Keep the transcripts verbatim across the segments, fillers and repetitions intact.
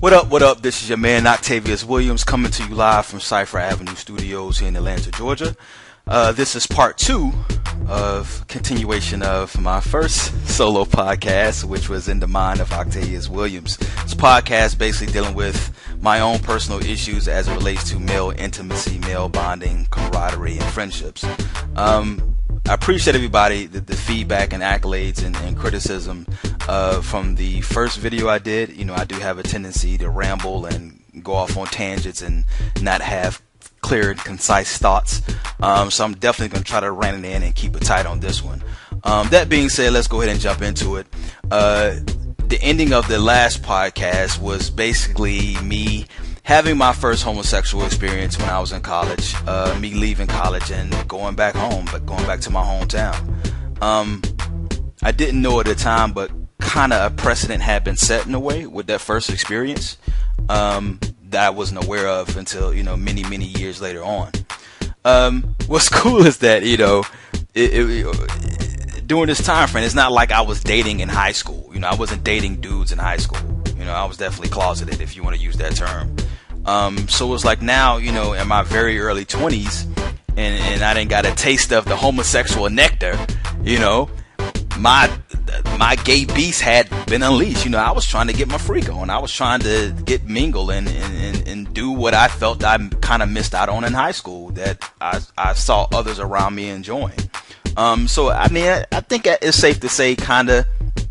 What up, what up? This is your man Octavius Williams coming to you live from Cypher Avenue Studios here in Atlanta, Georgia. Uh, this is part two of continuation of my first solo podcast, which was In the Mind of Octavius Williams. This podcast basically dealing with my own personal issues as it relates to male intimacy, male bonding, camaraderie, and friendships. Um, I appreciate everybody, the, the feedback and accolades and, and criticism uh, from the first video I did. You know, I do have a tendency to ramble and go off on tangents and not have clear and concise thoughts. Um, so I'm definitely going to try to rein it in and keep it tight on this one. Um, that being said, let's go ahead and jump into it. Uh, the ending of the last podcast was basically me having my first homosexual experience when I was in college, uh, me leaving college and going back home, but going back to my hometown. Um, I didn't know at the time, but kind of a precedent had been set in a way with that first experience um, that I wasn't aware of until, you know, many, many years later on. Um, what's cool is that, you know, it, it, it, during this time frame, it's not like I was dating in high school. You know, I wasn't dating dudes in high school. You know, I was definitely closeted, if you want to use that term. Um, so it's like now, you know, in my very early twenties, and, and I didn't got a taste of the homosexual nectar, you know, my my gay beast had been unleashed. You know, I was trying to get my freak on. I was trying to get mingle and, and, and, and do what I felt I kind of missed out on in high school that I, I saw others around me enjoying. Um, so, I mean, I, I think it's safe to say kind of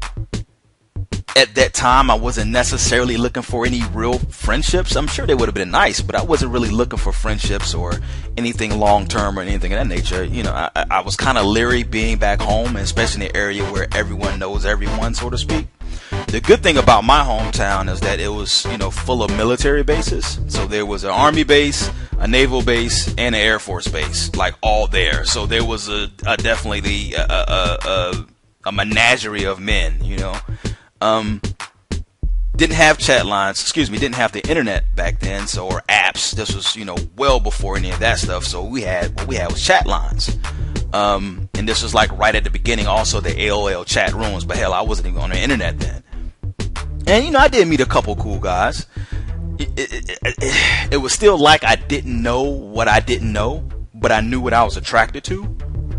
at that time, I wasn't necessarily looking for any real friendships. I'm sure they would have been nice, but I wasn't really looking for friendships or anything long-term or anything of that nature. You know, I, I was kind of leery being back home, especially in the area where everyone knows everyone, so to speak. The good thing about my hometown is that it was, you know, full of military bases. So there was an army base, a naval base, and an air force base, like all there. So there was a, a definitely the, a, a, a, a menagerie of men, you know. Um, didn't have chat lines, excuse me, didn't have the internet back then, so, or apps. This was, you know, well before any of that stuff. So we had, what we had was chat lines. Um, and this was like right at the beginning, also the A O L chat rooms, but hell, I wasn't even on the internet then. And, you know, I did meet a couple cool guys. It, it, it, it, it was still like I didn't know what I didn't know, but I knew what I was attracted to.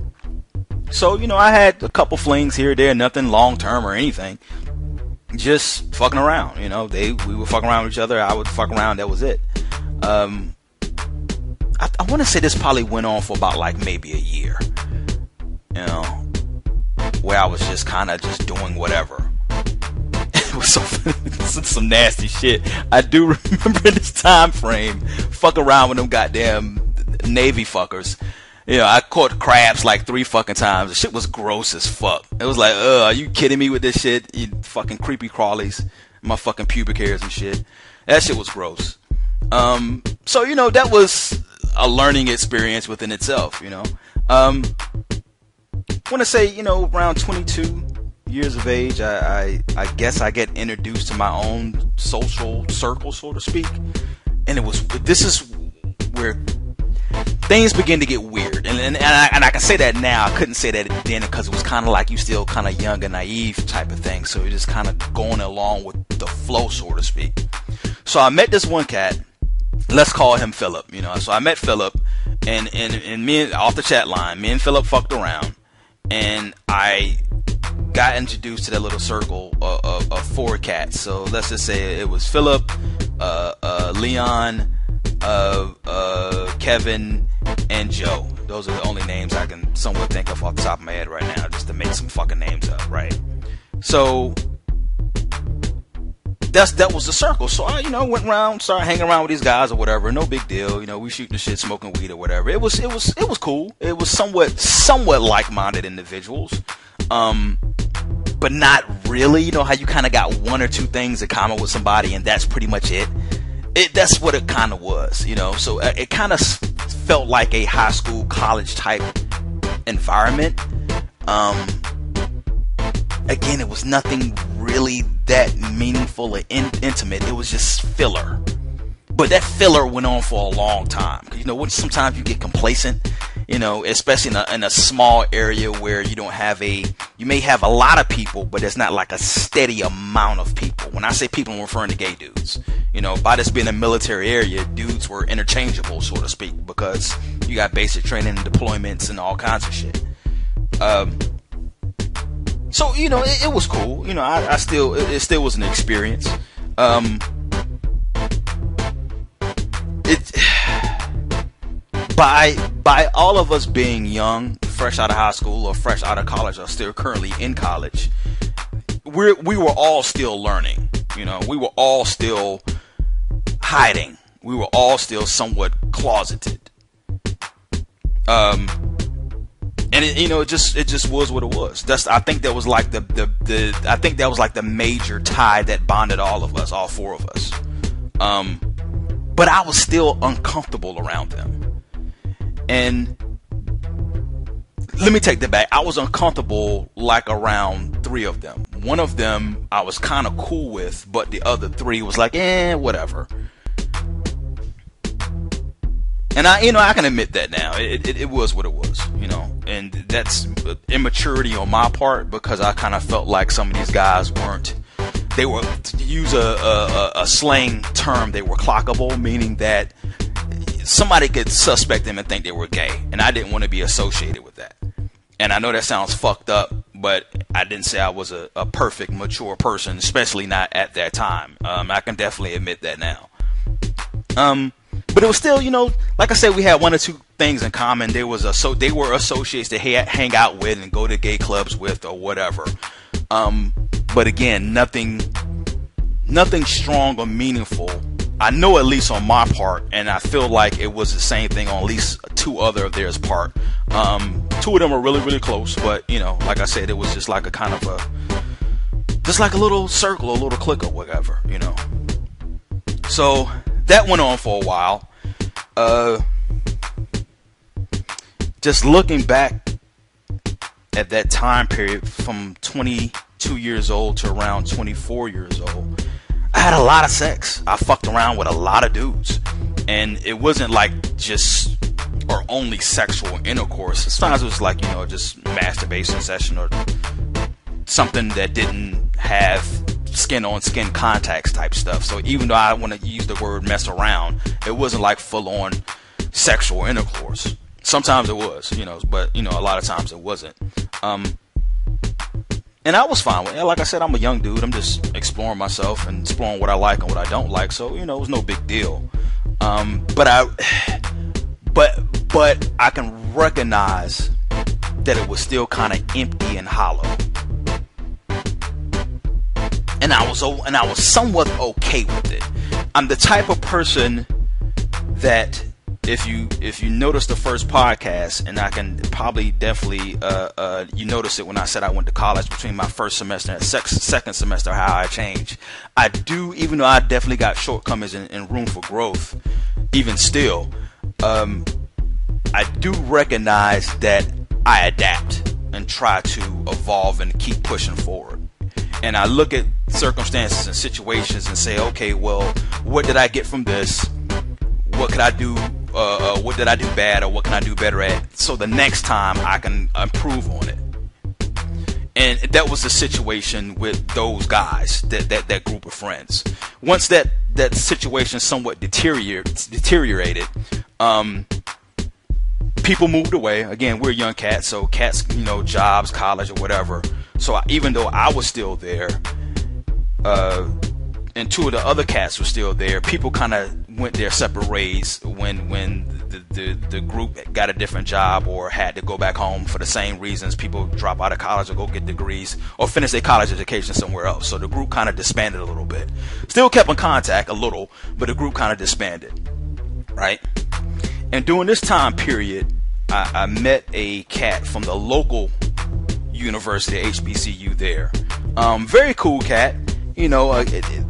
So, you know, I had a couple flings here or there, nothing long term or anything. Just fucking around, you know. They we would fuck around with each other. I would fuck around. That was it. Um, I, I want to say this probably went on for about like maybe a year, you know, where I was just kind of just doing whatever. It was some some nasty shit. I do remember in this time frame, fuck around with them goddamn Navy fuckers. You know, I caught crabs like three fucking times. The shit was gross as fuck. It was like, ugh, are you kidding me with this shit? You fucking creepy crawlies. My fucking pubic hairs and shit. That shit was gross. Um, so, you know, that was a learning experience within itself, you know. Um, I want to say, you know, around twenty-two years of age, I, I, I guess I get introduced to my own social circle, so to speak. And it was, this is where things begin to get weird, and and, and, I, and I can say that now. I couldn't say that then because it was kind of like you still kind of young and naive type of thing, so you're just kind of going along with the flow, so to speak. So I met this one cat. Let's call him Philip. You know, so I met Philip, and and and me and, off the chat line, me and Philip fucked around, and I got introduced to that little circle of, of, of four cats. So let's just say it was Philip, uh, uh, Leon, uh, uh, Kevin, and Joe. Those are the only names I can somewhat think of off the top of my head right now, just to make some fucking names up, right? So that's that was the circle. So I, you know, went around, started hanging around with these guys or whatever. No big deal, you know. We shooting the shit, smoking weed or whatever. It was, it was, it was cool. It was somewhat, somewhat like-minded individuals, um, but not really. You know how you kind of got one or two things in common with somebody, and that's pretty much it. It that's what it kind of was, you know. So uh, it kind of felt like a high school, college type environment. Um, again, it was nothing really that meaningful or in- intimate. It was just filler. But that filler went on for a long time. You know, when sometimes you get complacent you know, especially in a, in a small area where you don't have a, you may have a lot of people, but it's not like a steady amount of people. When I say people, I'm referring to gay dudes. You know, by this being a military area, dudes were interchangeable, so to speak, because you got basic training and deployments and all kinds of shit. Um, so, you know, it, it was cool. You know, I, I still, it, it still was an experience. Um, it, by, by all of us being young, fresh out of high school or fresh out of college or still currently in college, we're, we were all still learning. You know, we were all still hiding. We were all still somewhat closeted. Um, and it, you know, it just, it just was what it was. That's, I think that was like the, the, the, I think that was like the major tie that bonded all of us, all four of us. Um, but I was still uncomfortable around them. And let me take that back. I was uncomfortable like around three of them. One of them I was kind of cool with, but the other three was like, eh, whatever. And I, you know, I can admit that now. It, it, it was what it was, you know, and that's immaturity on my part because I kind of felt like some of these guys weren't, they were, to use a, a, a slang term, they were clockable, meaning that somebody could suspect them and think they were gay, and I didn't want to be associated with that. And I know that sounds fucked up, but I didn't say I was a, a perfect, mature person, especially not at that time. Um, I can definitely admit that now. Um, but it was still, you know, like I said, we had one or two things in common. There was a, so they were associates to ha- hang out with and go to gay clubs with or whatever. Um, but again, nothing, nothing strong or meaningful. I know at least on my part, and I feel like it was the same thing on at least two other of theirs part. Um, two of them are really, really close, but you know, like I said, it was just like a kind of a, just like a little circle, a little clique or whatever, you know. So that went on for a while. Uh, just looking back at that time period from twenty-two years old to around twenty-four years old, I had a lot of sex. I fucked around with a lot of dudes. And it wasn't like just or only sexual intercourse. Sometimes it was like, you know, just masturbation session or something that didn't have skin on skin contacts type stuff. So even though I want to use the word mess around, it wasn't like full on sexual intercourse. Sometimes it was, you know, but you know, a lot of times it wasn't. Um, And I was fine with it. Like I said, I'm a young dude. I'm just exploring myself and exploring what I like and what I don't like. So, you know, it was no big deal. Um, but I, but, but I can recognize that it was still kind of empty and hollow. And I was, and I was somewhat okay with it. I'm the type of person that, If you if you notice the first podcast, and I can probably definitely uh, uh, you notice it when I said I went to college between my first semester and sec- second semester, how I changed. I do, even though I definitely got shortcomings and, and room for growth, even still, um, I do recognize that I adapt and try to evolve and keep pushing forward. And I look at circumstances and situations and say, okay, well, what did I get from this? What could I do? Uh, uh, what did I do bad, or what can I do better at? So the next time I can improve on it. And that was the situation with those guys, that that, that group of friends. Once that, that situation somewhat deteriorated, deteriorated, um, people moved away. Again, we're young cats, so cats, you know, jobs, college, or whatever. So I, even though I was still there, uh, and two of the other cats were still there, people kind of went their separate ways when when the, the, the group got a different job or had to go back home for the same reasons. People drop out of college or go get degrees or finish their college education somewhere else. So the group kind of disbanded a little bit. Still kept in contact a little, but the group kind of disbanded, right? And during this time period, I, I met a cat from the local university, H B C U there. Um, very cool cat. You know, uh, it, it,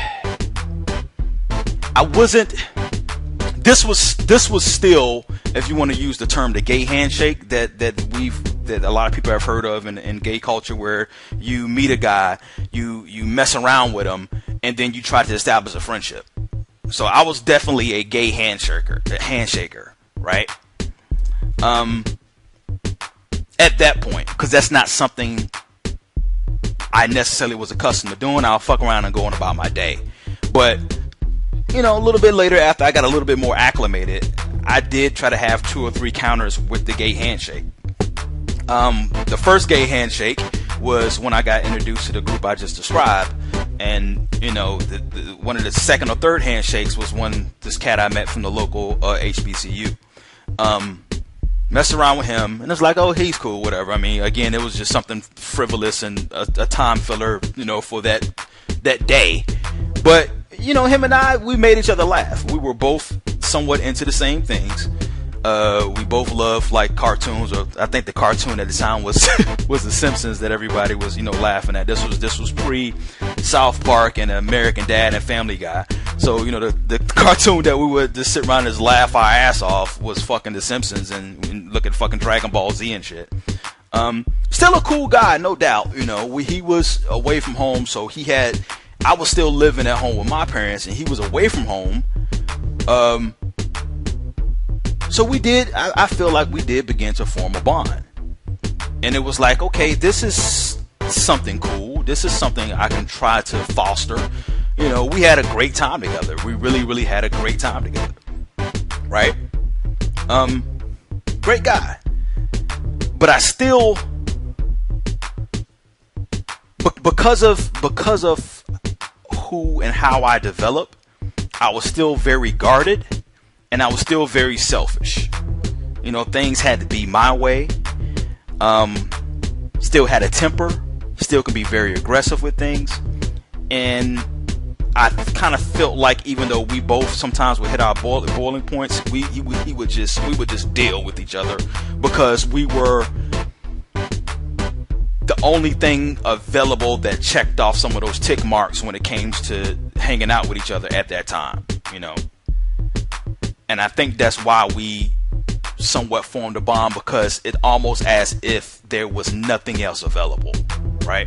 I wasn't, this was, this was still, if you want to use the term, the gay handshake that, that we've, that a lot of people have heard of in, in gay culture, where you meet a guy, you, you mess around with him, and then you try to establish a friendship. So I was definitely a gay handshaker, a handshaker, right? Um, at that point, because that's not something I necessarily was accustomed to doing. I'll fuck around and go on about my day. But, you know, a little bit later, after I got a little bit more acclimated, I did try to have two or three counters with the gay handshake. Um, the first gay handshake was when I got introduced to the group I just described. And, you know, the, the, one of the second or third handshakes was when this cat I met from the local uh, H B C U. Um, messed around with him, and it's like, oh, he's cool, whatever. I mean, again, it was just something frivolous and a, a time filler, you know, for that that day. But, you know, him and I, we made each other laugh. We were both somewhat into the same things. Uh, we both loved like cartoons, or I think the cartoon at the time was was The Simpsons that everybody was, you know, laughing at. This was this was pre South Park and American Dad and Family Guy. So, you know, the, the cartoon that we would just sit around and just laugh our ass off was fucking The Simpsons, and, and look at fucking Dragon Ball Z and shit. Um, still a cool guy, no doubt. You know, we, he was away from home, so he had. I was still living at home with my parents, and he was away from home. Um. So we did, I, I feel like we did begin to form a bond. And it was like, okay, this is something cool. This is something I can try to foster. You know, we had a great time together. We really, really had a great time together. Right? Um, great guy. But I still, because of, because of who and how I developed, I was still very guarded. And I was still very selfish. You know, things had to be my way. Um, still had a temper. Still could be very aggressive with things. And I kind of felt like, even though we both sometimes would hit our boiling, boiling points, we he, would, he would just we would just deal with each other, because we were the only thing available that checked off some of those tick marks when it came to hanging out with each other at that time. You know. And I think that's why we somewhat formed a bond, because it almost as if there was nothing else available, right?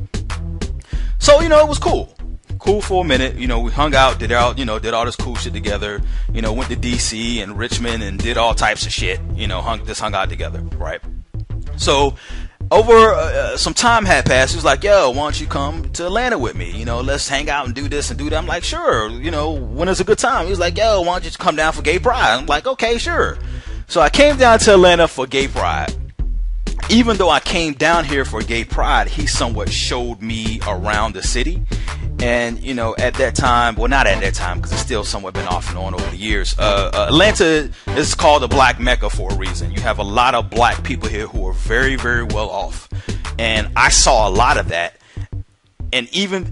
So, you know, it was cool. Cool for a minute. You know, we hung out, did all, you know, did all this cool shit together. You know, went to D C and Richmond and did all types of shit. You know, hung, just hung out together, right? So, over uh, some time had passed. He was like, yo, why don't you come to Atlanta with me? You know, let's hang out and do this and do that. I'm like, sure. You know, when is a good time? He was like, yo, why don't you come down for Gay Pride? I'm like, okay, sure. So I came down to Atlanta for Gay Pride. Even though I came down here for Gay Pride, he somewhat showed me around the city. And, you know, at that time, well, not at that time, because it's still somewhat been off and on over the years. Uh, uh, Atlanta is called the Black Mecca for a reason. You have a lot of black people here who are very, very well off. And I saw a lot of that. And even,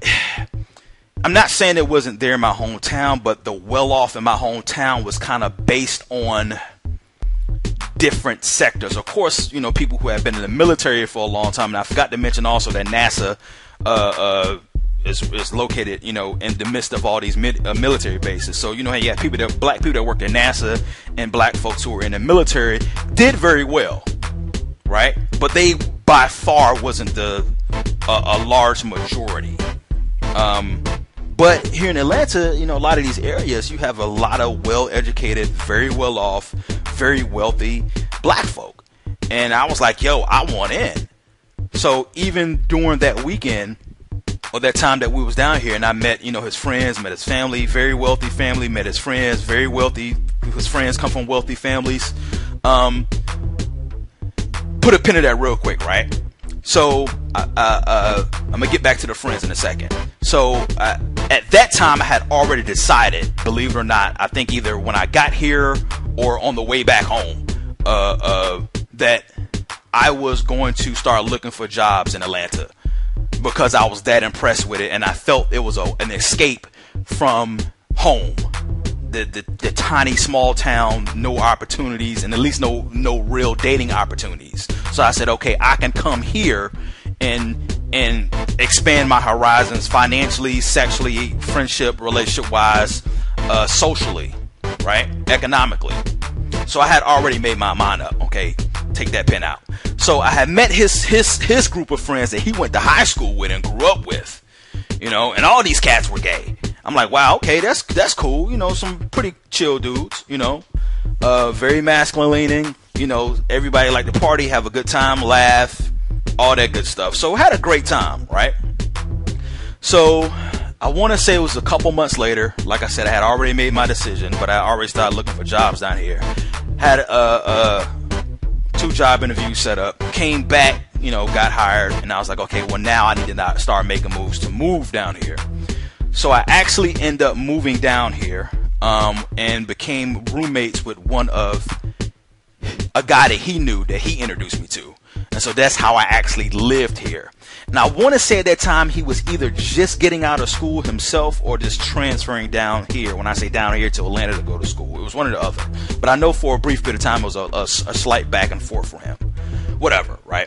I'm not saying it wasn't there in my hometown, but the well off in my hometown was kind of based on different sectors. Of course, you know, people who have been in the military for a long time. And I forgot to mention also that NASA, uh, uh, Is, is located, you know, in the midst of all these mid, uh, military bases. So, you know, you have people that, black people that worked at NASA, and black folks who were in the military did very well, right? But they by far wasn't the uh, a large majority. Um, but here in Atlanta, you know, a lot of these areas, you have a lot of well-educated, very well-off, very wealthy black folk. And I was like, yo, I want in. So even during that weekend, or that time that we was down here, and I met, you know, his friends, met his family, very wealthy family, met his friends, very wealthy, his friends come from wealthy families. Um, put a pin in that real quick, right? So, uh, uh, I'm gonna get back to the friends in a second. So, uh, at that time, I had already decided, believe it or not, I think either when I got here or on the way back home, uh, uh, that I was going to start looking for jobs in Atlanta, because I was that impressed with it, and I felt it was a, an escape from home, the, the the tiny small town, no opportunities, and at least no no real dating opportunities. So I said, okay, I can come here and and expand my horizons financially, sexually, friendship, relationship wise, uh, socially, right, economically. So I had already made my mind up. Okay, take that pen out. So I had met his his his group of friends that he went to high school with and grew up with, you know, and all these cats were gay. I'm like, wow, okay, that's that's cool, you know, some pretty chill dudes, you know, uh, very masculine leaning, You know, everybody like to party, have a good time, laugh, all that good stuff. So I had a great time, right? So I want to say it was a couple months later. Like I said, I had already made my decision, but I already started looking for jobs down here. Had a, a two job interviews set up, came back, you know, got hired, and I was like, okay, well now I need to not start making moves to move down here. So I actually end up moving down here, um, and became roommates with one of a guy that he knew that he introduced me to. And so that's how I actually lived here. And I want to say at that time he was either just getting out of school himself or just transferring down here. When I say down here, to Atlanta to go to school. It was one or the other. But I know for a brief bit of time it was a, a, a slight back and forth for him. Whatever, right?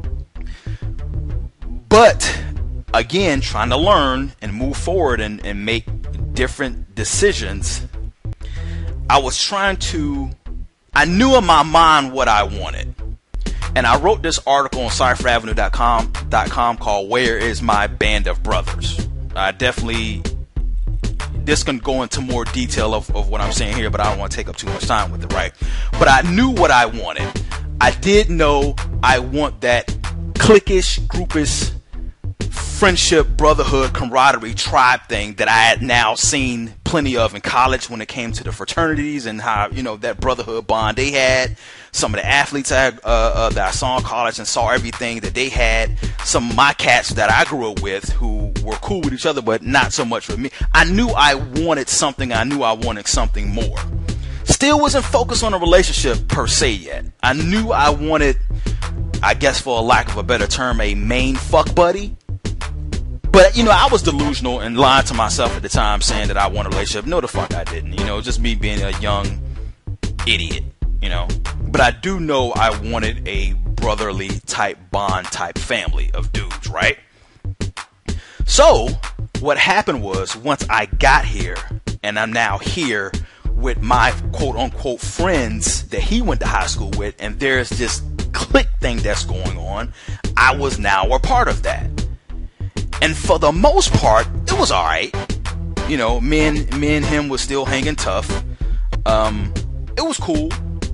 But again, trying to learn and move forward and, and make different decisions, I was trying to, I knew in my mind what I wanted. And I wrote this article on Cypher Avenue dot com called Where Is My Band of Brothers? I definitely, this can go into more detail of, of what I'm saying here, but I don't want to take up too much time with it, right? But I knew what I wanted. I did know I want that cliquish, groupish, friendship, brotherhood, camaraderie, tribe thing that I had now seen plenty of in college when it came to the fraternities and how, you know, that brotherhood bond they had. Some of the athletes I, uh, uh, that I saw in college and saw everything that they had. Some of my cats that I grew up with who were cool with each other, but not so much with me. I knew I wanted something. I knew I wanted something more. Still wasn't focused on a relationship per se yet. I knew I wanted, I guess for a lack of a better term, a main fuck buddy. But, you know, I was delusional and lying to myself at the time saying that I want a relationship. No, the fuck I didn't. You know, just me being a young idiot, you know. But I do know I wanted a brotherly type bond type family of dudes, right? So what happened was once I got here and I'm now here with my quote unquote friends that he went to high school with, and there's this clique thing that's going on, I was now a part of that. And for the most part, it was alright. You know, me and, me and him was still hanging tough. Um, it was cool.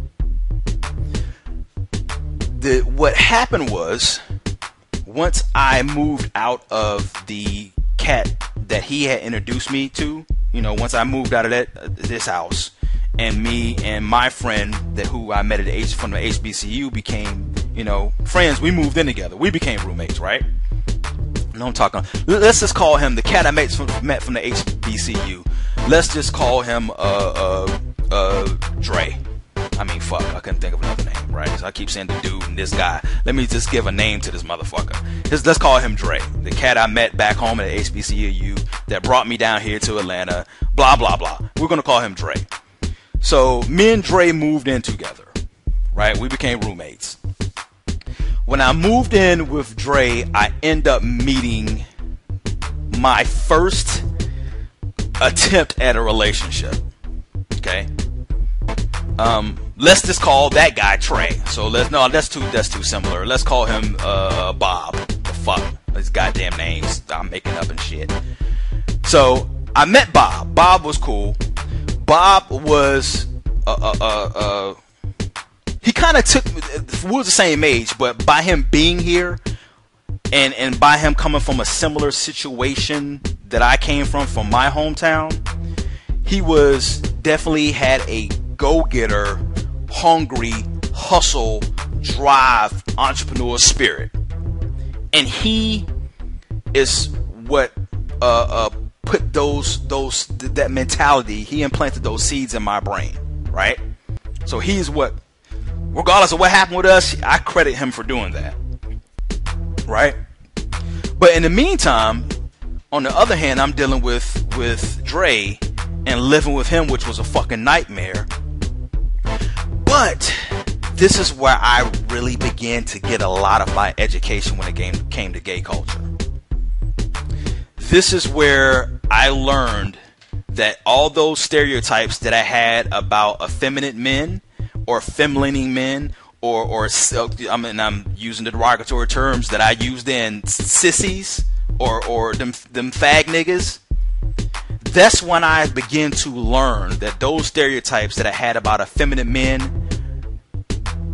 The, what happened was, once I moved out of the cat that he had introduced me to, you know, once I moved out of that uh, this house, and me and my friend that who I met at the H, from the H B C U became, you know, friends. We moved in together. We became roommates, right? No, I'm talking. Let's just call him the cat I met from, met from the H B C U. Let's just call him uh uh uh Dre. I mean, fuck, I couldn't think of another name, right? So I keep saying the dude and this guy. Let me just give a name to this motherfucker. Just, let's call him Dre. The cat I met back home at the H B C U that brought me down here to Atlanta. Blah, blah, blah. We're going to call him Dre. So me and Dre moved in together, right? We became roommates. When I moved in with Dre, I end up meeting my first attempt at a relationship. Okay? Um, let's just call that guy Trey. So let's no, that's too that's too similar. Let's call him uh, Bob. The fuck, his goddamn names I'm making up and shit. So I met Bob. Bob was cool. Bob was uh uh uh. uh he kind of took. We was the same age, but by him being here, and and by him coming from a similar situation that I came from, from my hometown, he was definitely had a go-getter, hungry, hustle, drive, entrepreneur spirit. And he is what uh, uh, put those those th- that mentality. He implanted those seeds in my brain, right? So he's what, regardless of what happened with us, I credit him for doing that, right? But in the meantime, on the other hand, I'm dealing with with Dre and living with him, which was a fucking nightmare. But this is where I really began to get a lot of my education when it came, came to gay culture. This is where I learned that all those stereotypes that I had about effeminate men or feminining men or, or I mean, I'm using the derogatory terms that I used in sissies or, or them, them fag niggas. That's when I began to learn that those stereotypes that I had about effeminate men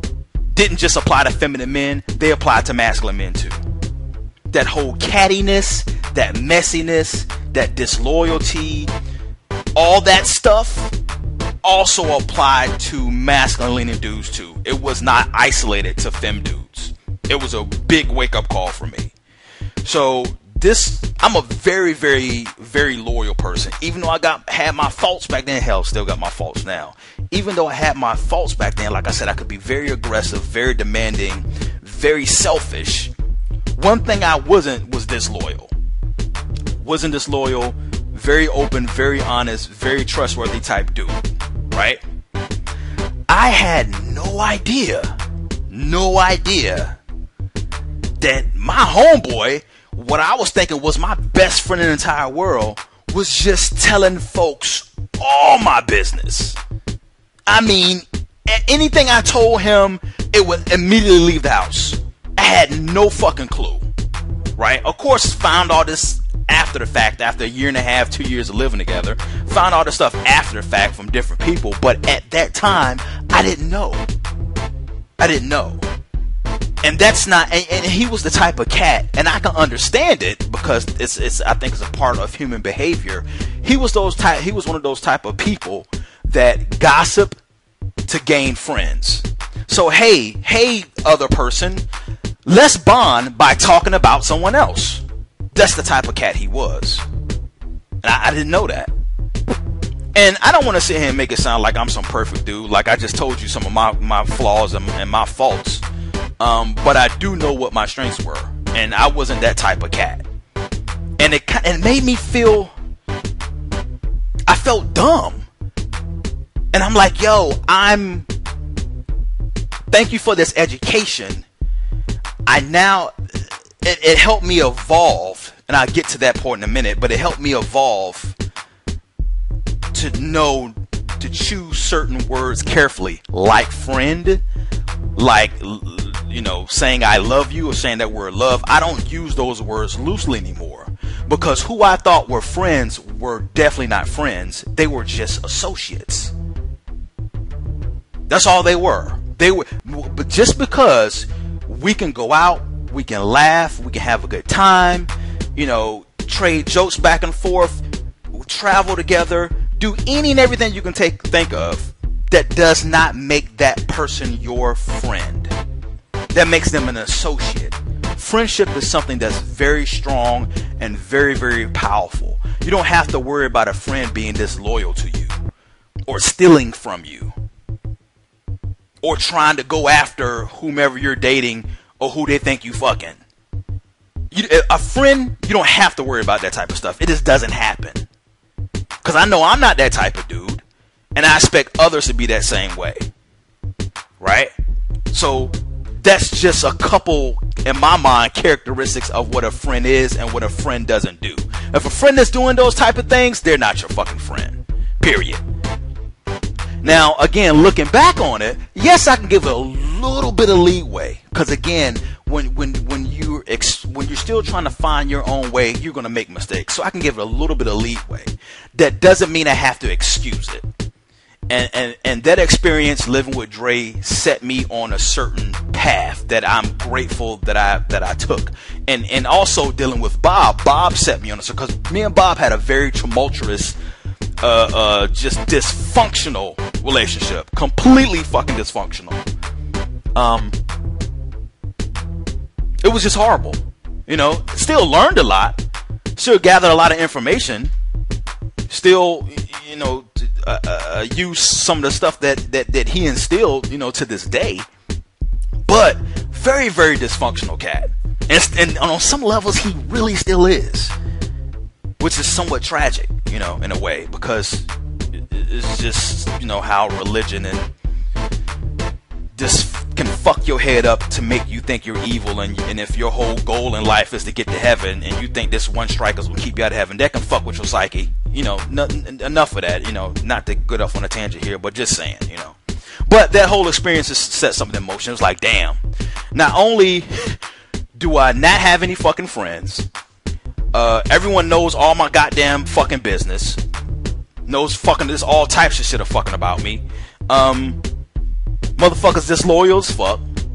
didn't just apply to feminine men, they applied to masculine men too. That whole cattiness, that messiness, that disloyalty, all that stuff also applied to masculine leaning dudes too. It was not isolated to femme dudes. It was a big wake up call for me. So this, I'm a very, very, very loyal person. Even though I got had my faults back then, hell, still got my faults now. Even though I had my faults back then, like I said, I could be very aggressive, very demanding, very selfish. One thing I wasn't was disloyal. Wasn't disloyal, very open, very honest, very trustworthy type dude, right? I had no idea, no idea that my homeboy, what I was thinking was my best friend in the entire world, was just telling folks all my business. I mean, anything I told him, it would immediately leave the house. I had no fucking clue, right? Of course, found all this after the fact, after a year and a half, two years of living together. Found all this stuff after the fact from different people, but at that time, I didn't know. I didn't know. And that's not, and, and he was the type of cat, and I can understand it because it's, it's, I think it's a part of human behavior. He was those type, he was one of those type of people that gossip to gain friends. So hey, hey, other person, let's bond by talking about someone else. That's the type of cat he was. And I, I didn't know that. And I don't want to sit here and make it sound like I'm some perfect dude. Like I just told you some of my, my flaws and, and my faults. Um, but I do know what my strengths were. And I wasn't that type of cat. And it, it made me feel, I felt dumb. And I'm like, yo, I'm, thank you for this education. I now, it, it helped me evolve, and I'll get to that point in a minute, but it helped me evolve to know, to choose certain words carefully, like friend, like, you know, saying I love you or saying that word love. I don't use those words loosely anymore, because who I thought were friends were definitely not friends. They were just associates. That's all they were. They were, but just because we can go out, we can laugh, we can have a good time, you know, trade jokes back and forth, travel together, do any and everything you can take think of, that does not make that person your friend. That makes them an associate. Friendship is something that's very strong and very, very powerful. You don't have to worry about a friend being disloyal to you or stealing from you, or trying to go after whomever you're dating or who they think you fucking. You, a friend, you don't have to worry about that type of stuff. It just doesn't happen. Because I know I'm not that type of dude, and I expect others to be that same way. Right? So that's just a couple, in my mind, characteristics of what a friend is and what a friend doesn't do. If a friend is doing those type of things, they're not your fucking friend. Period. Now, again, looking back on it, yes, I can give it a little bit of leeway, because again, when when when you're ex- when you're still trying to find your own way, you're gonna make mistakes. So I can give it a little bit of leeway. That doesn't mean I have to excuse it. And and and that experience living with Dre set me on a certain path that I'm grateful that I that I took. And and also dealing with Bob, Bob set me on it, because me and Bob had a very tumultuous, uh, uh, just dysfunctional relationship, completely fucking dysfunctional. Um, it was just horrible, you know. Still learned a lot, still gathered a lot of information, still, you know, uh, uh, use some of the stuff that, that that he instilled, you know, to this day. But very, very dysfunctional cat, and, and on some levels, he really still is, which is somewhat tragic, you know, in a way, because it's just, you know, how religion and just can fuck your head up to make you think you're evil, and and if your whole goal in life is to get to heaven, and you think this one strike is gonna keep you out of heaven, that can fuck with your psyche. You know, n- enough of that. You know, not to get off on a tangent here, but just saying, you know. But that whole experience has set something in motion. It was like, damn. Not only do I not have any fucking friends, uh, everyone knows all my goddamn fucking business. Knows fucking this all types of shit are fucking about me. Um, motherfuckers disloyal as fuck.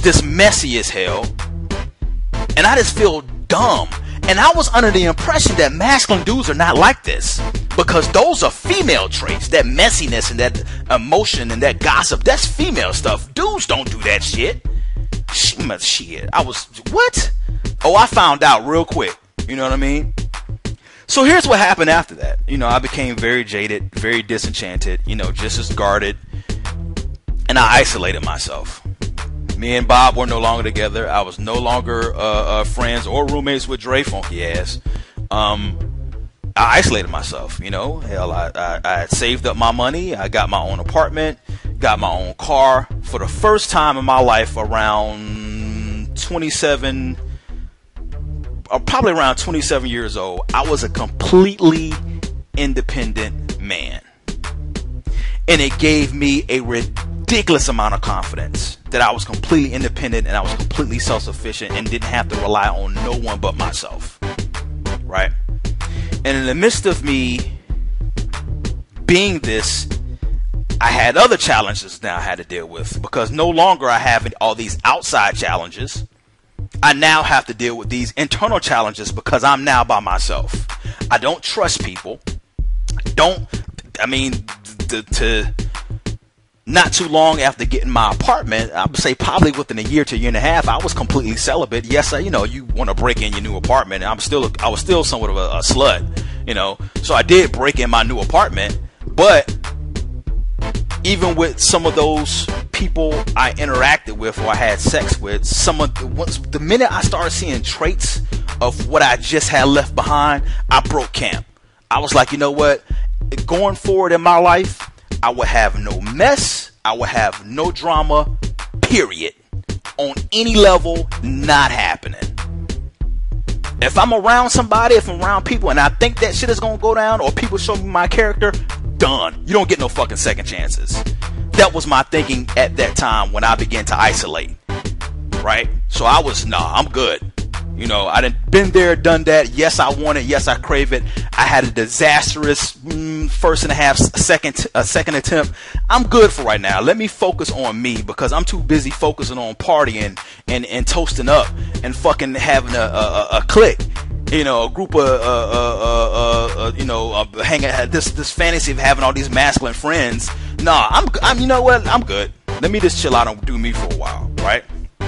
this messy as hell, and I just feel dumb. And I was under the impression that masculine dudes are not like this, because those are female traits. That messiness and that emotion and that gossip, that's female stuff. Dudes don't do that shit. Shit. I was, what? Oh, I found out real quick. You know what I mean? So here's what happened after that. You know, I became very jaded, very disenchanted, you know, just as guarded. And I isolated myself. Me and Bob were no longer together. I was no longer uh, uh, friends or roommates with Dre funky ass. Um, I isolated myself, you know. Hell, I, I, I had saved up my money. I got my own apartment, got my own car. For the first time in my life, around twenty-seven, or probably around twenty-seven years old, I was a completely independent man. And it gave me a ridiculous amount of confidence that I was completely independent and I was completely self-sufficient and didn't have to rely on no one but myself. Right? And in the midst of me being this, I had other challenges now I had to deal with, because no longer I have all these outside challenges. I now have to deal with these internal challenges because I'm now by myself. I don't trust people. I don't, I mean, to, to not too long after getting my apartment, I would say probably within a year to a year and a half, I was completely celibate. Yes, I, you know, you want to break in your new apartment. And I'm still, I was still somewhat of a, a slut, you know. So I did break in my new apartment, but even with some of those people I interacted with or I had sex with, some of the, once, the minute I started seeing traits of what I just had left behind, I broke camp. I was like, you know what? Going forward in my life, I would have no mess. I would have no drama, period. On any level, not happening. If I'm around somebody, if I'm around people and I think that shit is going to go down, or people show me my character, done. You don't get no fucking second chances. That was my thinking at that time when I began to isolate. Right? So I was, nah, I'm good. You know, I done been there, done that. Yes, I want it. Yes, I crave it. I had a disastrous mm, first and a half second, uh, second attempt. I'm good for right now. Let me focus on me, because I'm too busy focusing on partying and, and toasting up and fucking having a, a, a clique. You know, a group of, uh, uh, uh, uh, you know, uh, hanging, this, this fantasy of having all these masculine friends. Nah, I'm, I'm, you know what? I'm good. Let me just chill out and do me for a while, right?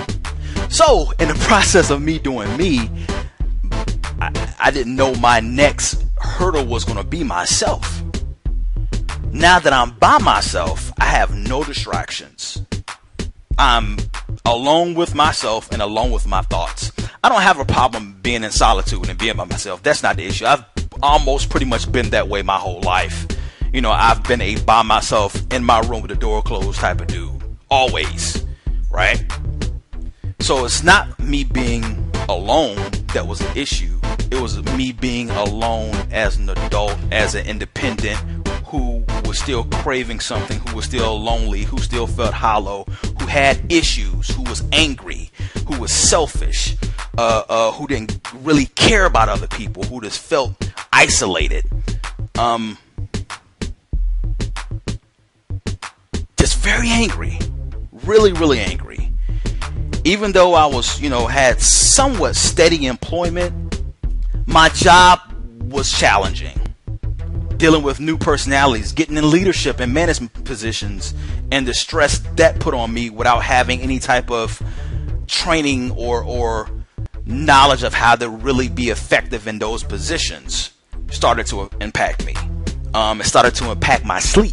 So, in the process of me doing me, I, I didn't know my next hurdle was going to be myself. Now that I'm by myself, I have no distractions. I'm alone with myself and alone with my thoughts. I don't have a problem being in solitude and being by myself. That's not the issue. I've almost pretty much been that way my whole life. You know, I've been a by myself in my room with the door closed type of dude. Always. Right? So it's not me being alone that was an issue. It was me being alone as an adult, as an independent, who was still craving something, who was still lonely, who still felt hollow, who had issues, who was angry, who was selfish, uh, uh, who didn't really care about other people, who just felt isolated. Um, just very angry. Really, really angry. Even though I was, you know, had somewhat steady employment, my job was challenging. Dealing with new personalities, getting in leadership and management positions, and the stress that put on me without having any type of training or, or knowledge of how to really be effective in those positions started to impact me. Um, it started to impact my sleep.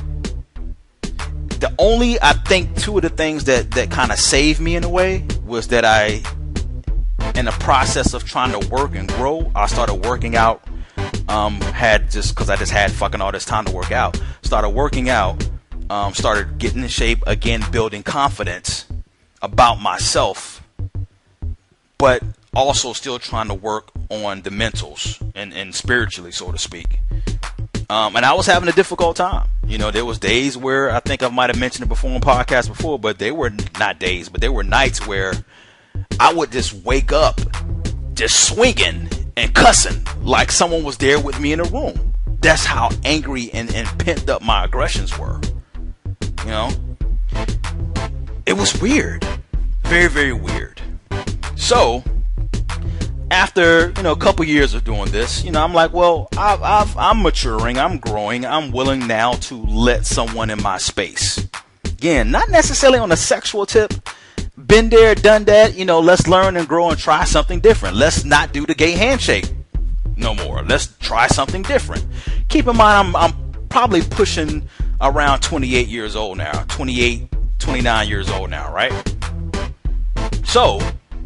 The only, I think, two of the things that, that kind of saved me in a way was that I, in the process of trying to work and grow, I started working out. Um, had just because I just had fucking all this time to work out. Started working out. Um, started getting in shape again, building confidence about myself, but also still trying to work on the mentals and, and spiritually, so to speak. Um, and I was having a difficult time. You know, there was days where I think I might have mentioned it before on podcasts before, but they were not days, but they were nights where I would just wake up just swinging and cussing like someone was there with me in a room. That's how angry and, and pent up my aggressions were. You know, it was weird. Very, very weird. So, after, you know, a couple years of doing this, you know, I'm like, well, I've, I've, I'm maturing, I'm growing, I'm willing now to let someone in my space. Again, not necessarily on a sexual tip. Been there, done that, you know, let's learn and grow and try something different. Let's not do the gay handshake no more. Let's try something different. Keep in mind, I'm, I'm probably pushing around twenty-eight years old now. twenty-eight, twenty-nine years old now, right? So,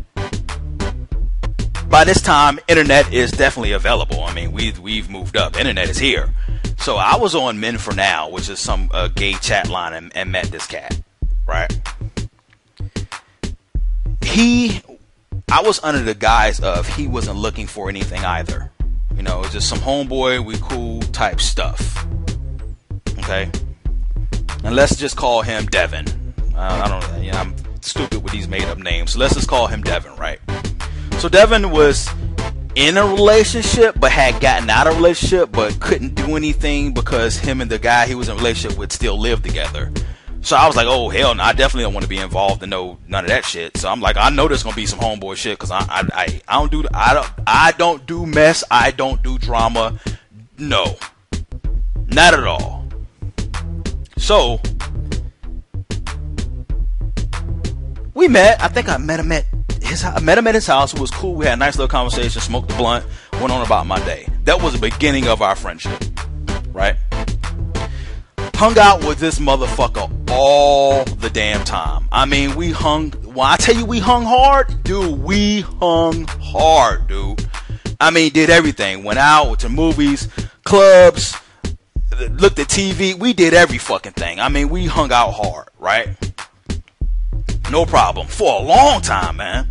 by this time, internet is definitely available. I mean, we've, we've moved up. Internet is here. So, I was on Men For Now, which is some uh, gay chat line, and, and met this cat, right? He, I was under the guise of he wasn't looking for anything either. You know, it's just some homeboy, we cool type stuff. Okay? And let's just call him Devin. Uh, I don't know, you know, I'm stupid with these made up names. So let's just call him Devin, right? So Devin was in a relationship, but had gotten out of a relationship, but couldn't do anything because him and the guy he was in a relationship with still lived together. So I was like, oh, hell no, I definitely don't want to be involved in no, none of that shit. So I'm like, I know there's going to be some homeboy shit because I, I, I, I don't do, I don't, I don't do mess. I don't do drama. No, not at all. So we met. I think I met him at his, I met him at his house. It was cool. We had a nice little conversation, smoked the blunt, went on about my day. That was the beginning of our friendship, right? Hung out with this motherfucker all the damn time. I mean, we hung, when I tell you we hung hard, dude, we hung hard, dude. I mean, did everything. Went out, went to movies, clubs, looked at T V. We did every fucking thing. I mean, we hung out hard, right? No problem. For a long time, man.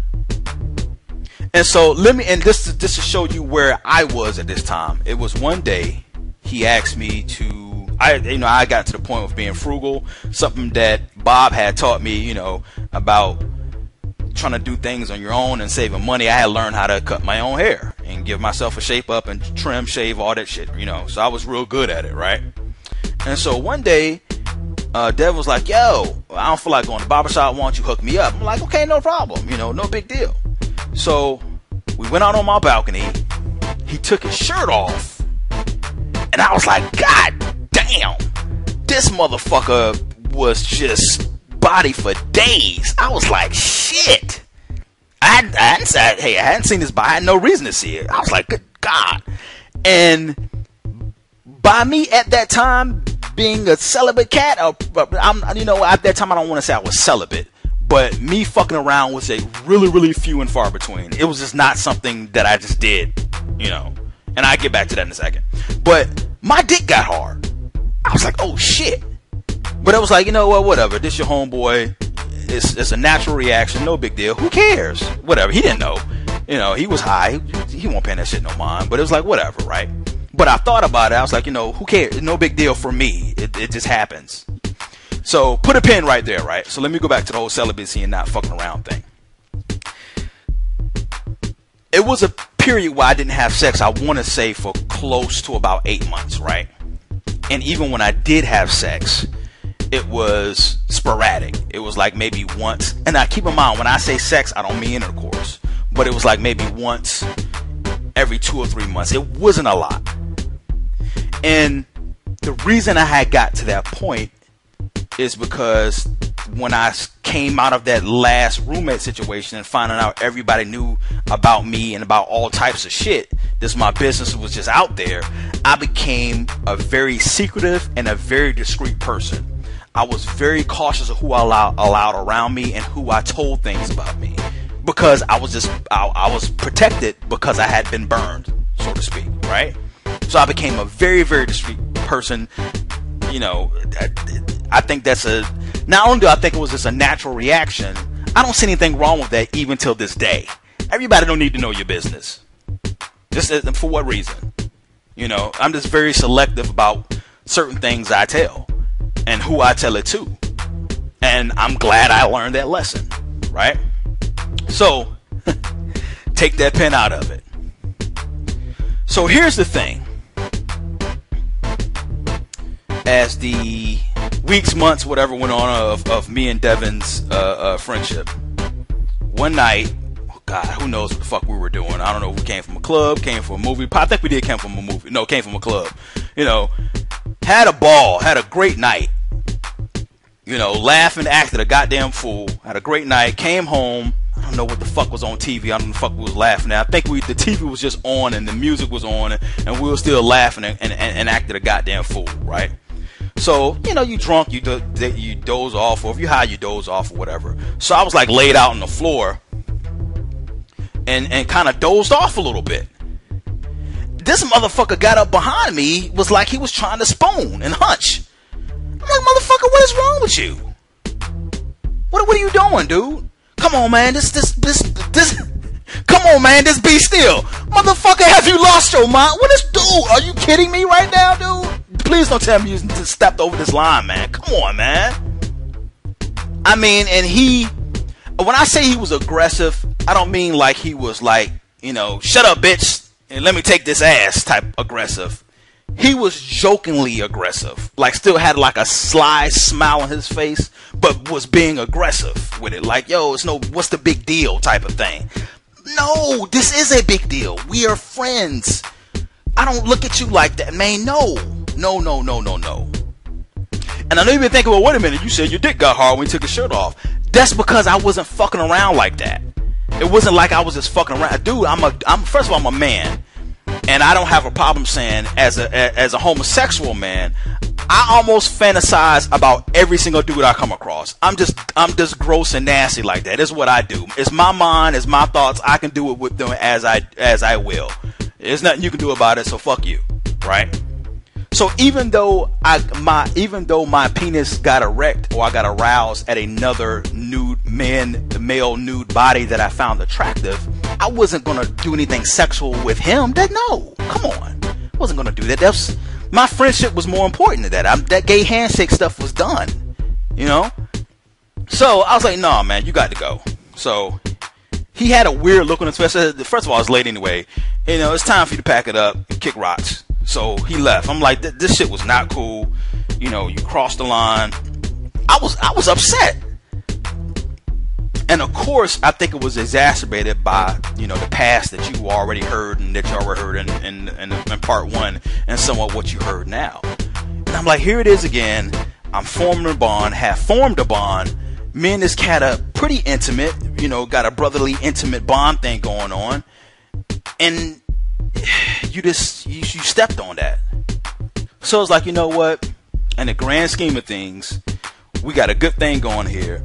And so, let me, and this, this to show you where I was at this time. It was one day, he asked me to, I, you know, I got to the point of being frugal, something that Bob had taught me, you know, about trying to do things on your own and saving money. I had learned how to cut my own hair and give myself a shape up and trim, shave, all that shit, you know, so I was real good at it, right? And so one day, uh, Dev was like, yo, I don't feel like going to the barbershop, why don't you hook me up? I'm like, okay, no problem, you know, no big deal. So we went out on my balcony, he took his shirt off, and I was like, God damn, this motherfucker was just body for days. I was like, shit. I, I hadn't said, hey, I hadn't seen this, but I had no reason to see it. I was like, good God. And by me at that time being a celibate cat, or, I'm, you know, at that time I don't want to say I was celibate, but me fucking around was a really, really few and far between. It was just not something that I just did, you know. And I'll get back to that in a second. But my dick got hard. I was like, oh shit. But I was like, you know what, whatever. This your homeboy. It's, it's a natural reaction. No big deal. Who cares? Whatever. He didn't know. You know, he was high. He, he won't pay that shit no mind. But it was like, whatever, right? But I thought about it. I was like, you know, who cares? No big deal for me. It, it just happens. So put a pin right there, right? So let me go back to the whole celibacy and not fucking around thing. It was a period where I didn't have sex, I want to say, for close to about eight months, right? And even when I did have sex, it was sporadic. It was like maybe once. And I keep in mind, when I say sex, I don't mean intercourse. But it was like maybe once every two or three months. It wasn't a lot. And the reason I had got to that point is because when I came out of that last roommate situation and finding out everybody knew about me and about all types of shit, this my business was just out there, I became a very secretive and a very discreet person. I was very cautious of who I allowed, allowed around me and who I told things about me, because I was just I, I was protected because I had been burned, so to speak, right? So I became a very, very discreet person. You know, I, I think that's a, not only do I think it was just a natural reaction, I don't see anything wrong with that even till this day. Everybody don't need to know your business. Just for what reason? You know, I'm just very selective about certain things I tell and who I tell it to. And I'm glad I learned that lesson, right? So, take that pen out of it. So here's the thing. As the weeks, months, whatever went on of, of me and Devin's uh, uh, friendship, one night, oh God, who knows what the fuck we were doing. I don't know if we came from a club, came from a movie. I think we did came from a movie. No, came from a club. You know, had a ball, had a great night. You know, laughing, acted a goddamn fool. Had a great night, came home. I don't know what the fuck was on T V. I don't know what the fuck we was laughing at. I think we the T V was just on and the music was on and, and we were still laughing and, and, and acted a goddamn fool, right? So, you know, you drunk, you do, you doze off, or if you high, you doze off or whatever. So I was like laid out on the floor and, and kind of dozed off a little bit. This motherfucker got up behind me, was like he was trying to spoon and hunch. I'm like, motherfucker, what is wrong with you? What, what are you doing, dude? Come on, man, this, this, this, this, come on, man, this be still. Motherfucker, have you lost your mind? What is, dude, are you kidding me right now, dude? Please don't tell me you just stepped over this line, man. Come on, man. I mean, and he, when I say he was aggressive, I don't mean like he was like, you know, shut up, bitch, and let me take this ass type aggressive. He was jokingly aggressive, like still had like a sly smile on his face, but was being aggressive with it. Like, yo, it's no, what's the big deal type of thing. No, this is a big deal. We are friends. I don't look at you like that, man. No, no, no, no, no, no. And I know you've been thinking, well, wait a minute. You said your dick got hard when you took your shirt off. That's because I wasn't fucking around like that. It wasn't like I was just fucking around. Dude, I'm a, I'm, first of all, I'm a man. And I don't have a problem saying, as a as a homosexual man, I almost fantasize about every single dude I come across. I'm just I'm just gross and nasty like that. It's what I do. It's my mind. It's my thoughts. I can do it with them as I as I will. There's nothing you can do about it. So fuck you, right? So even though I my even though my penis got erect or I got aroused at another nude man, the male nude body that I found attractive, I wasn't gonna do anything sexual with him. That no, come on, I wasn't gonna do that. That's my friendship was more important than that. I'm, that gay handshake stuff was done, you know. So I was like, no, nah, man, you got to go. So he had a weird look on his face. First of all, I was late anyway. You know, it's time for you to pack it up and kick rocks. So he left. I'm like, this shit was not cool. You know, you crossed the line. I was I was upset. And of course, I think it was exacerbated by, you know, the past that you already heard and that you already heard in, in, in, in part one and somewhat what you heard now. And I'm like, here it is again. I'm forming a bond, have formed a bond. Me and this cat are pretty intimate, you know, got a brotherly intimate bond thing going on. And you just, you, you stepped on that. So it's like, you know what? In the grand scheme of things, we got a good thing going here.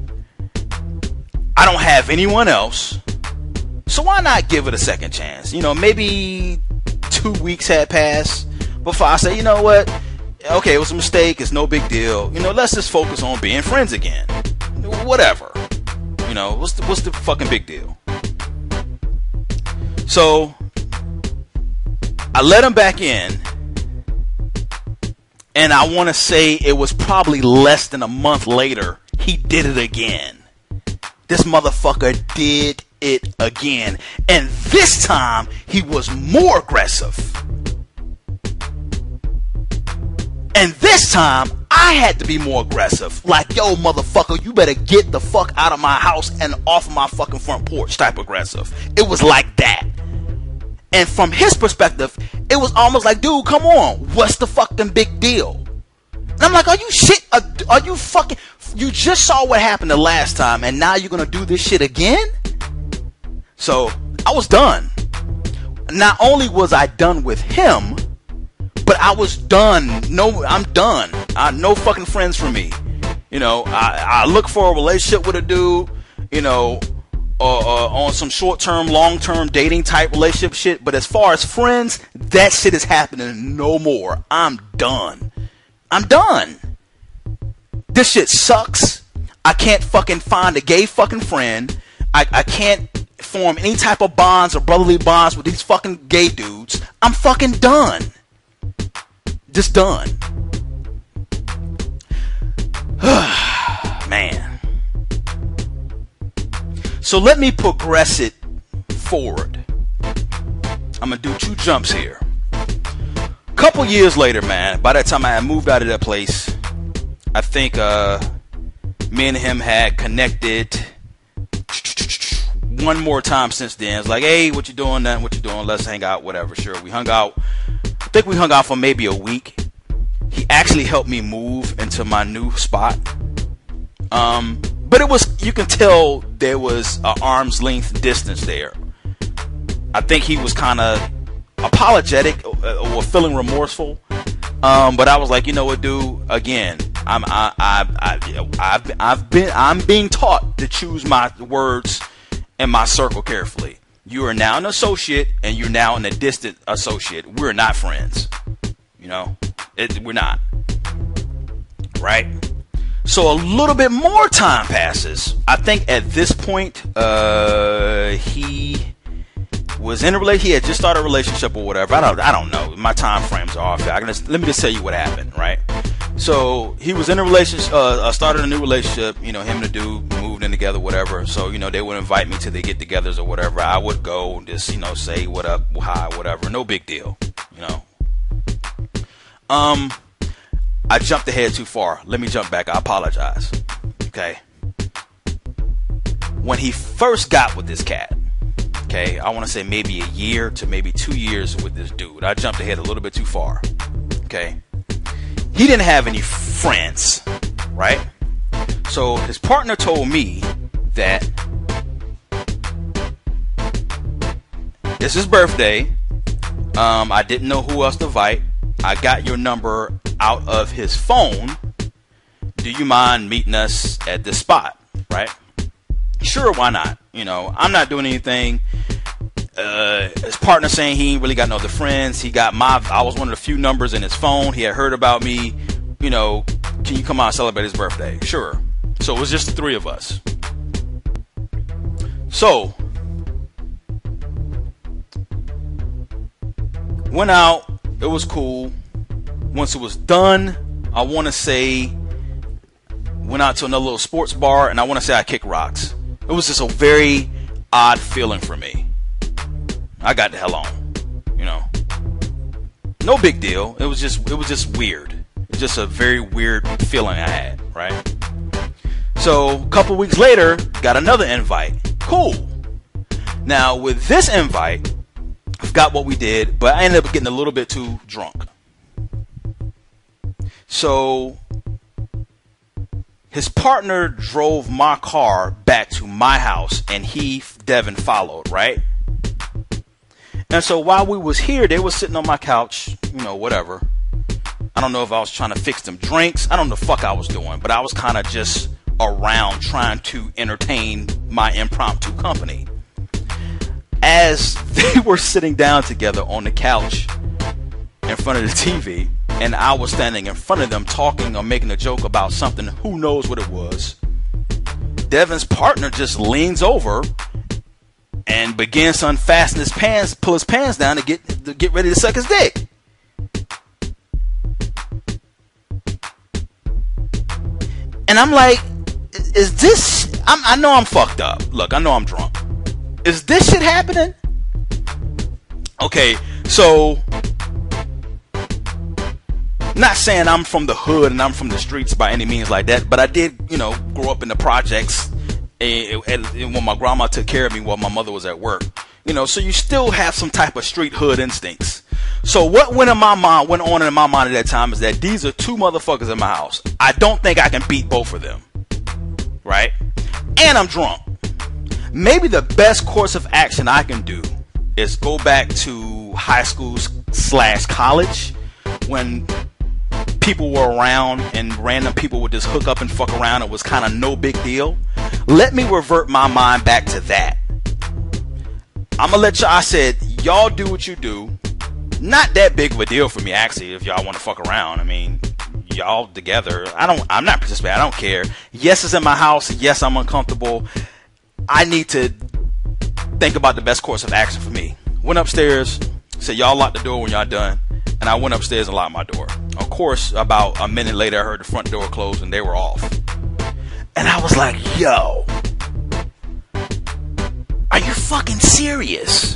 I don't have anyone else, so why not give it a second chance? You know, maybe two weeks had passed before I say, you know what? Okay, it was a mistake. It's no big deal. You know, let's just focus on being friends again. Whatever. You know, what's the, what's the fucking big deal? So I let him back in, and I want to say it was probably less than a month later, he did it again. This motherfucker did it again. And this time, he was more aggressive. And this time, I had to be more aggressive. Like, yo, motherfucker, you better get the fuck out of my house and off of my fucking front porch type aggressive. It was like that. And from his perspective, it was almost like, dude, come on. What's the fucking big deal? And I'm like, are you shit? Are, are you fucking... You just saw what happened the last time, and now you're gonna do this shit again? So, I was done. Not only was I done with him, but I was done. No, I'm done. I, no fucking friends for me. You know, I, I look for a relationship with a dude, you know, uh, uh, on some short-term, long-term dating type relationship shit. But as far as friends, that shit is happening no more. I'm done. I'm done. This shit sucks. I can't fucking find a gay fucking friend. I, I can't form any type of bonds or brotherly bonds with these fucking gay dudes. I'm fucking done. Just done. Man. So let me progress it forward. I'm gonna do two jumps here. A couple years later, man, by that time I had moved out of that place, I think uh, me and him had connected one more time since then. It's like, hey, what you doing? Nothing. What you doing? Let's hang out. Whatever. Sure. We hung out. I think we hung out for maybe a week. He actually helped me move into my new spot. Um, but it was, you can tell there was an arm's length distance there. I think he was kind of apologetic or, or feeling remorseful. Um, but I was like, you know what, dude? Again, I'm, I, I, I, I've, I've been, I'm being taught to choose my words and my circle carefully. You are now an associate, and you're now an a distant associate. We're not friends. You know, it, we're not. Right? So a little bit more time passes. I think at this point, uh, he was in a relationship. He had just started a relationship or whatever. I don't, I don't know. My time frames are off. I can just, let me just tell you what happened, right? So he was in a relationship, uh, started a new relationship. You know, him and the dude moved in together, whatever. So, you know, they would invite me to the get-togethers or whatever. I would go and just, you know, say what up, hi, whatever. No big deal, you know. Um, I jumped ahead too far. Let me jump back. I apologize. Okay. When he first got with this cat, okay, I want to say maybe a year to maybe two years with this dude. I jumped ahead a little bit too far. Okay. He didn't have any friends, right? So his partner told me that it's his birthday. Um, I didn't know who else to invite. I got your number out of his phone. Do you mind meeting us at this spot, right? Sure, why not? You know, I'm not doing anything. Uh, his partner saying he ain't really got no other friends. He got my, I was one of the few numbers in his phone. He had heard about me. You know, can you come out and celebrate his birthday? Sure. So it was just the three of us. So, went out. It was cool. Once it was done, I want to say, went out to another little sports bar, and I want to say I kicked rocks. It was just a very odd feeling for me. I got the hell on, you know. No big deal. It was just, it was just weird. It's just a very weird feeling I had, right? So a couple weeks later, got another invite. Cool. Now with this invite, I forgot what we did, but I ended up getting a little bit too drunk. So his partner drove my car back to my house, and he, Devin, followed, right? And so while we was here, they was sitting on my couch, you know, whatever. I don't know if I was trying to fix them drinks. I don't know the fuck I was doing, but I was kind of just around trying to entertain my impromptu company. As they were sitting down together on the couch in front of the T V, and I was standing in front of them talking or making a joke about something, who knows what it was, Devin's partner just leans over and begins to unfasten his pants, pull his pants down to get to get ready to suck his dick. And I'm like, is this, I'm, I know I'm fucked up. Look, I know I'm drunk. Is this shit happening? Okay, so, not saying I'm from the hood and I'm from the streets by any means like that, but I did, you know, grow up in the projects. And, and, and when my grandma took care of me while my mother was at work, you know, so you still have some type of street hood instincts. So what went in my mind, went on in my mind at that time is that these are two motherfuckers in my house. I don't think I can beat both of them, right? And I'm drunk. Maybe the best course of action I can do is go back to high school slash college when people were around and random people would just hook up and fuck around. It was kind of no big deal. Let me revert my mind back to that. I'm gonna let y'all, I said, y'all do what you do. Not that big of a deal for me, actually, if y'all want to fuck around. I mean, y'all together. I don't, I'm not participating. I don't care. Yes, it's in my house. Yes, I'm uncomfortable. I need to think about the best course of action for me. Went upstairs, said, y'all lock the door when y'all done. And I went upstairs and locked my door. Of course, about a minute later, I heard the front door close and they were off. And I was like, yo, are you fucking serious?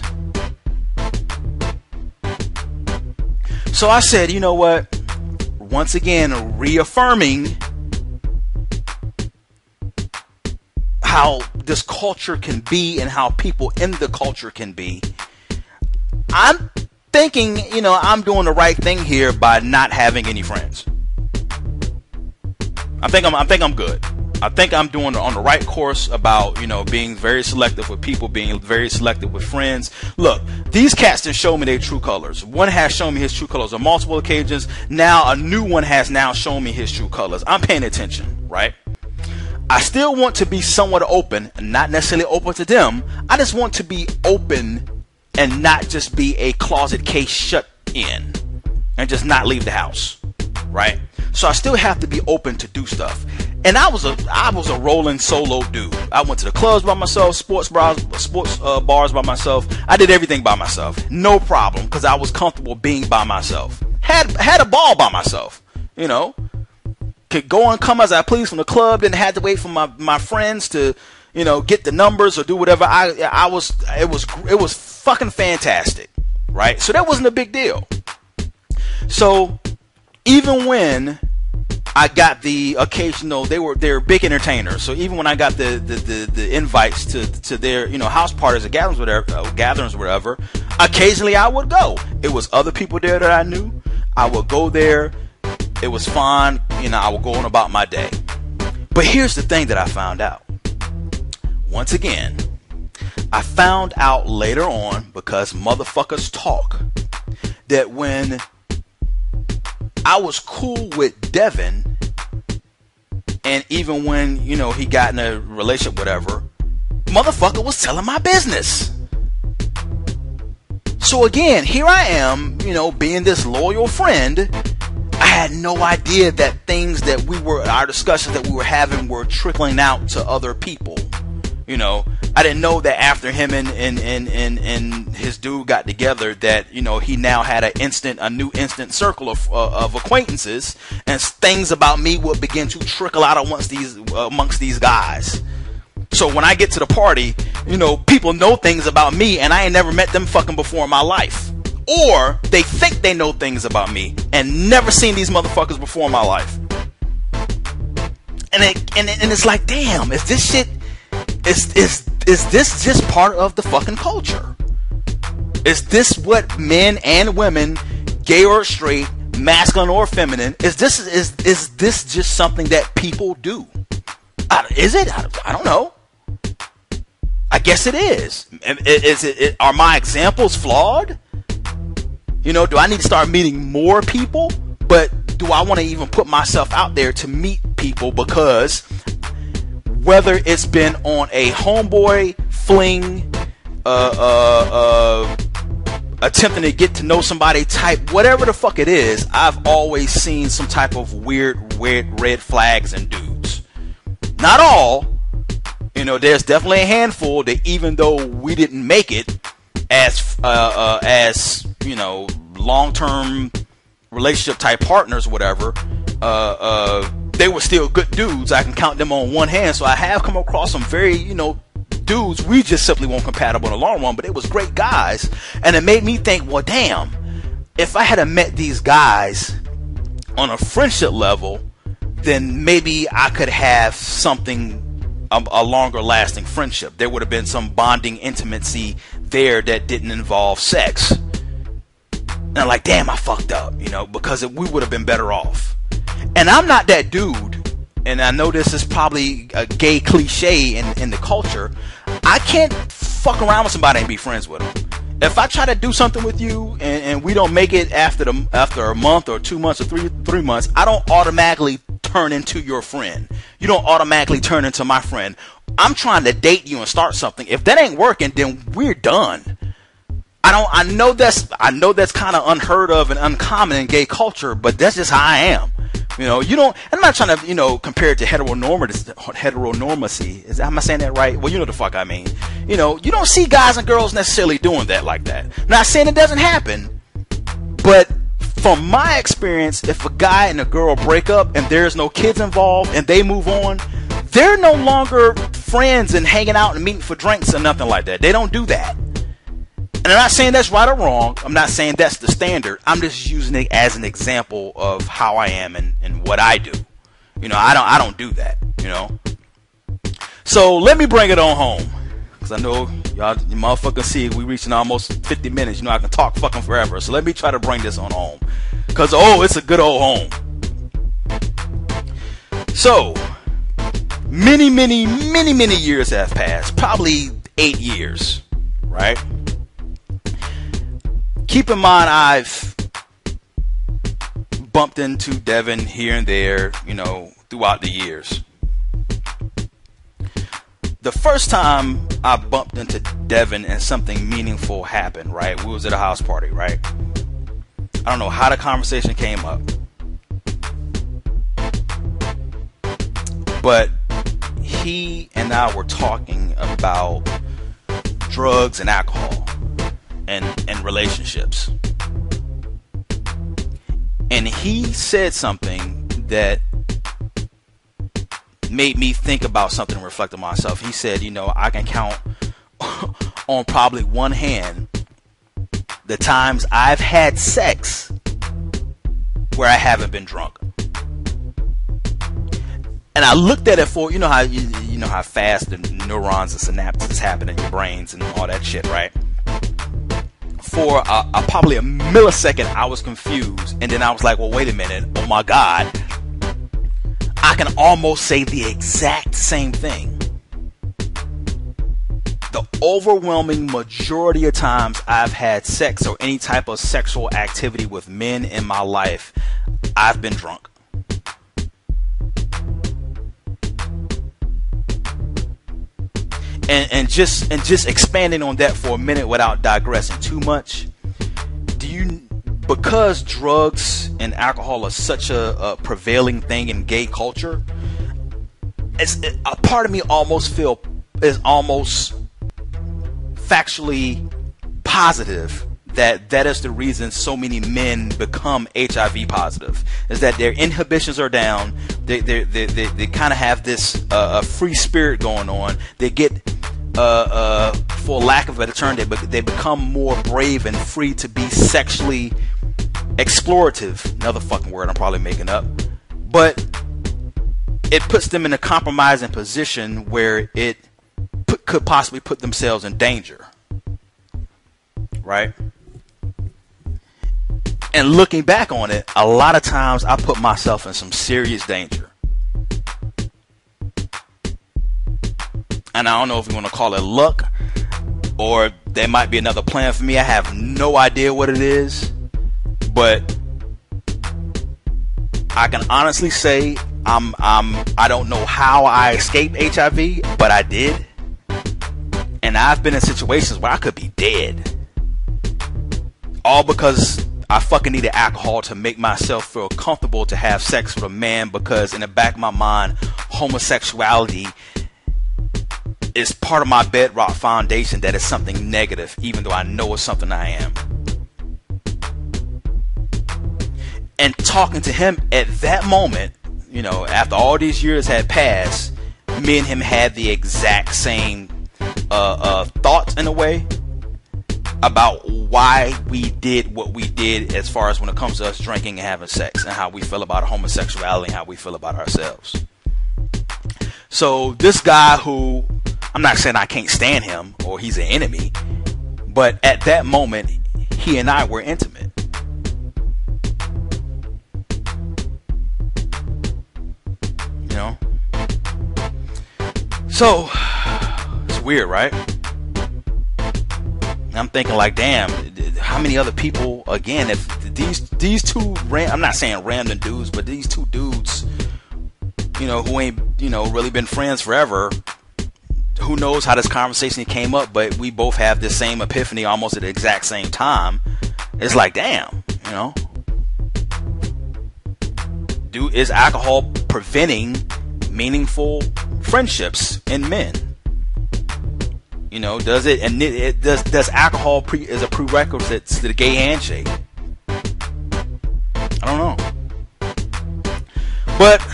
So I said, you know what? Once again, reaffirming how this culture can be and how people in the culture can be, I'm thinking, you know, I'm doing the right thing here by not having any friends. I think I'm, I think I'm good. I think I'm doing on the right course about, you know, being very selective with people, being very selective with friends. Look, these cats didn't show me their true colors. One has shown me his true colors on multiple occasions. Now a new one has now shown me his true colors. I'm paying attention, right? I still want to be somewhat open, not necessarily open to them. I just want to be open and not just be a closet case shut in and just not leave the house, right? So I still have to be open to do stuff. And I was a I was a rolling solo dude. I went to the clubs by myself, sports bars, sports uh, bars by myself. I did everything by myself, no problem, because I was comfortable being by myself. Had had a ball by myself, you know. Could go and come as I please from the club. Didn't have to wait for my, my friends to, you know, get the numbers or do whatever. I I was it was it was fucking fantastic, right? So that wasn't a big deal. So even when I got the occasional, they were they're big entertainers. So even when I got the the, the, the invites to to their, you know, house parties or gatherings, whatever, uh, gatherings, whatever, occasionally I would go. It was other people there that I knew. I would go there. It was fun. You know, I would go on about my day. But here's the thing that I found out. Once again, I found out later on, because motherfuckers talk, that when I was cool with Devin, and even when, you know, he got in a relationship, whatever, motherfucker was telling my business. So again, here I am, you know, being this loyal friend. I had no idea that things that we were, our discussions that we were having were trickling out to other people. You know, I didn't know that after him and, and, and, and, and his dude got together that, you know, he now had an instant, a new instant circle of, uh, of acquaintances, and things about me would begin to trickle out amongst these, uh, amongst these guys. So when I get to the party, you know, people know things about me and I ain't never met them fucking before in my life. Or they think they know things about me and never seen these motherfuckers before in my life. And it, and, it, and it's like, damn, is this shit, is, is, is this just part of the fucking culture? Is this what men and women, gay or straight, masculine or feminine, is this, is, is this just something that people do? I, is it? I, I don't know. I guess it is. Is it, it, are my examples flawed? You know, do I need to start meeting more people? But do I want to even put myself out there to meet people? Because whether it's been on a homeboy fling, uh, uh, uh, attempting to get to know somebody type, whatever the fuck it is, I've always seen some type of weird, weird red flags in dudes. Not all. You know, there's definitely a handful that even though we didn't make it as, uh, uh, as, you know, long-term relationship type partners, whatever, uh, uh, they were still good dudes. I can count them on one hand. So I have come across some very, you know, dudes we just simply weren't compatible in the long run, but it was great guys. And it made me think, well, damn, if I had met these guys on a friendship level, then maybe I could have something, a, a longer lasting friendship. There would have been some bonding intimacy there that didn't involve sex. And I'm like, damn, I fucked up, you know, because it, we would have been better off. And I'm not that dude, and I know this is probably a gay cliche in, in the culture. I can't fuck around with somebody and be friends with them. If I try to do something with you and, and we don't make it after the after a month or two months or three three months, I don't automatically turn into your friend. You don't automatically turn into my friend. I'm trying to date you and start something. If that ain't working, then we're done. I don't. I know that's. I know that's kind of unheard of and uncommon in gay culture, but that's just how I am. You know, you don't. I'm not trying to, you know, compare it to heteronormative, heteronormacy. Is am I saying that right? Well, you know the fuck I mean. You know, you don't see guys and girls necessarily doing that like that. Not saying it doesn't happen, but from my experience, if a guy and a girl break up and there's no kids involved and they move on, they're no longer friends and hanging out and meeting for drinks or nothing like that. They don't do that. And I'm not saying that's right or wrong. I'm not saying that's the standard. I'm just using it as an example of how I am and, and what I do. You know, I don't I don't do that, you know. So let me bring it on home, because I know y'all, you motherfuckers see we reaching almost fifty minutes. You know I can talk fucking forever. So let me try to bring this on home, because oh, it's a good old home. So many, many, many, many years have passed. Probably eight years, right? Keep in mind, I've bumped into Devin here and there, you know, throughout the years. The first time I bumped into Devin and something meaningful happened, right? We was at a house party, right? I don't know how the conversation came up, but he and I were talking about drugs and alcohol and, and relationships. And he said something that made me think about something and reflect on myself. He said, you know, I can count on probably one hand the times I've had sex where I haven't been drunk. And I looked at it for, you know how you, you know how fast the neurons and synapses happen in your brains and all that shit, right? For a, a, probably a millisecond, I was confused, and then I was like, well, wait a minute, oh my God, I can almost say the exact same thing. The overwhelming majority of times I've had sex or any type of sexual activity with men in my life, I've been drunk. And, and just and just expanding on that for a minute without digressing too much. Do you, because drugs and alcohol are such a, a prevailing thing in gay culture, it's, it, a part of me almost feel is almost factually positive that that is the reason so many men become H I V positive, is that their inhibitions are down. They they they they, they kind of have this uh, a free spirit going on. They get uh, uh, for lack of a better term, they they become more brave and free to be sexually explorative. Another fucking word I'm probably making up, but it puts them in a compromising position where it put, could possibly put themselves in danger, right? And looking back on it, a lot of times I put myself in some serious danger. And I don't know if you want to call it luck, or there might be another plan for me. I have no idea what it is, but I can honestly say I'm I'm I don't know how I escaped H I V, but I did. And I've been in situations where I could be dead, all because I fucking needed alcohol to make myself feel comfortable to have sex with a man, because in the back of my mind, homosexuality is part of my bedrock foundation that is something negative, even though I know it's something I am. And talking to him at that moment, you know, after all these years had passed, me and him had the exact same uh, uh, thoughts in a way about why we did what we did as far as when it comes to us drinking and having sex, and how we feel about homosexuality and how we feel about ourselves. So this guy, who I'm not saying I can't stand him or he's an enemy, but at that moment he and I were intimate. You know? So it's weird, right? I'm thinking like, damn, how many other people, again, if these these two, ran, I'm not saying random dudes, but these two dudes, you know, who ain't, you know, really been friends forever, who knows how this conversation came up, but we both have this same epiphany almost at the exact same time. It's like, damn, you know, do is alcohol preventing meaningful friendships in men? You know, does it, and it, it does does alcohol pre, is a prerequisite to the gay handshake? I don't know. But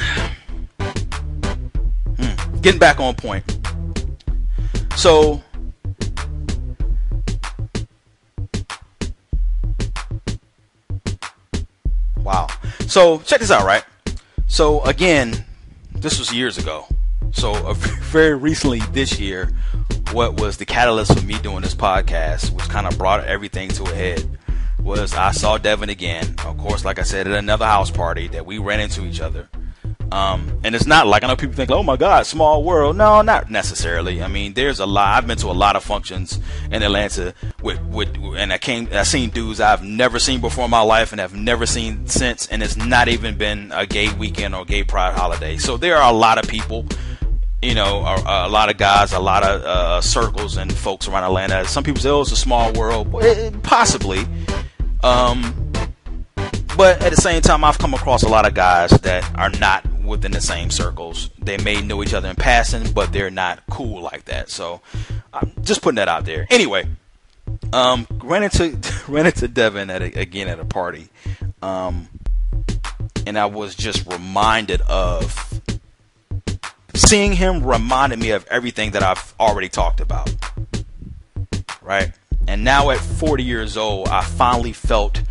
hmm, getting back on point. So wow. So check this out, right? So again, this was years ago. So uh, very recently this year, what was the catalyst for me doing this podcast, which kind of brought everything to a head, was I saw Devin again. Of course, like I said, at another house party that we ran into each other. Um, and it's not like, I know people think, oh my God, small world. No, not necessarily. I mean, there's a lot. I've been to a lot of functions in Atlanta with, with, and I came, I seen dudes I've never seen before in my life and have never seen since. And it's not even been a gay weekend or gay pride holiday. So there are a lot of people, you know, a, a lot of guys, a lot of uh, circles and folks around Atlanta. Some people say, oh, it's a small world. It, possibly. Um, but at the same time, I've come across a lot of guys that are not within the same circles. They may know each other in passing, but they're not cool like that. So I'm just putting that out there. Anyway, um, ran into ran into Devin at a, again at a party, um, and I was just reminded of seeing him. Reminded me of everything that I've already talked about, right? And now at forty years old, I finally felt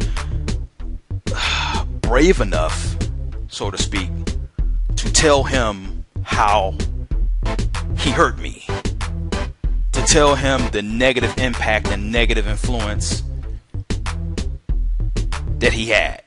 brave enough, so to speak, to tell him how he hurt me, to tell him the negative impact and negative influence that he had.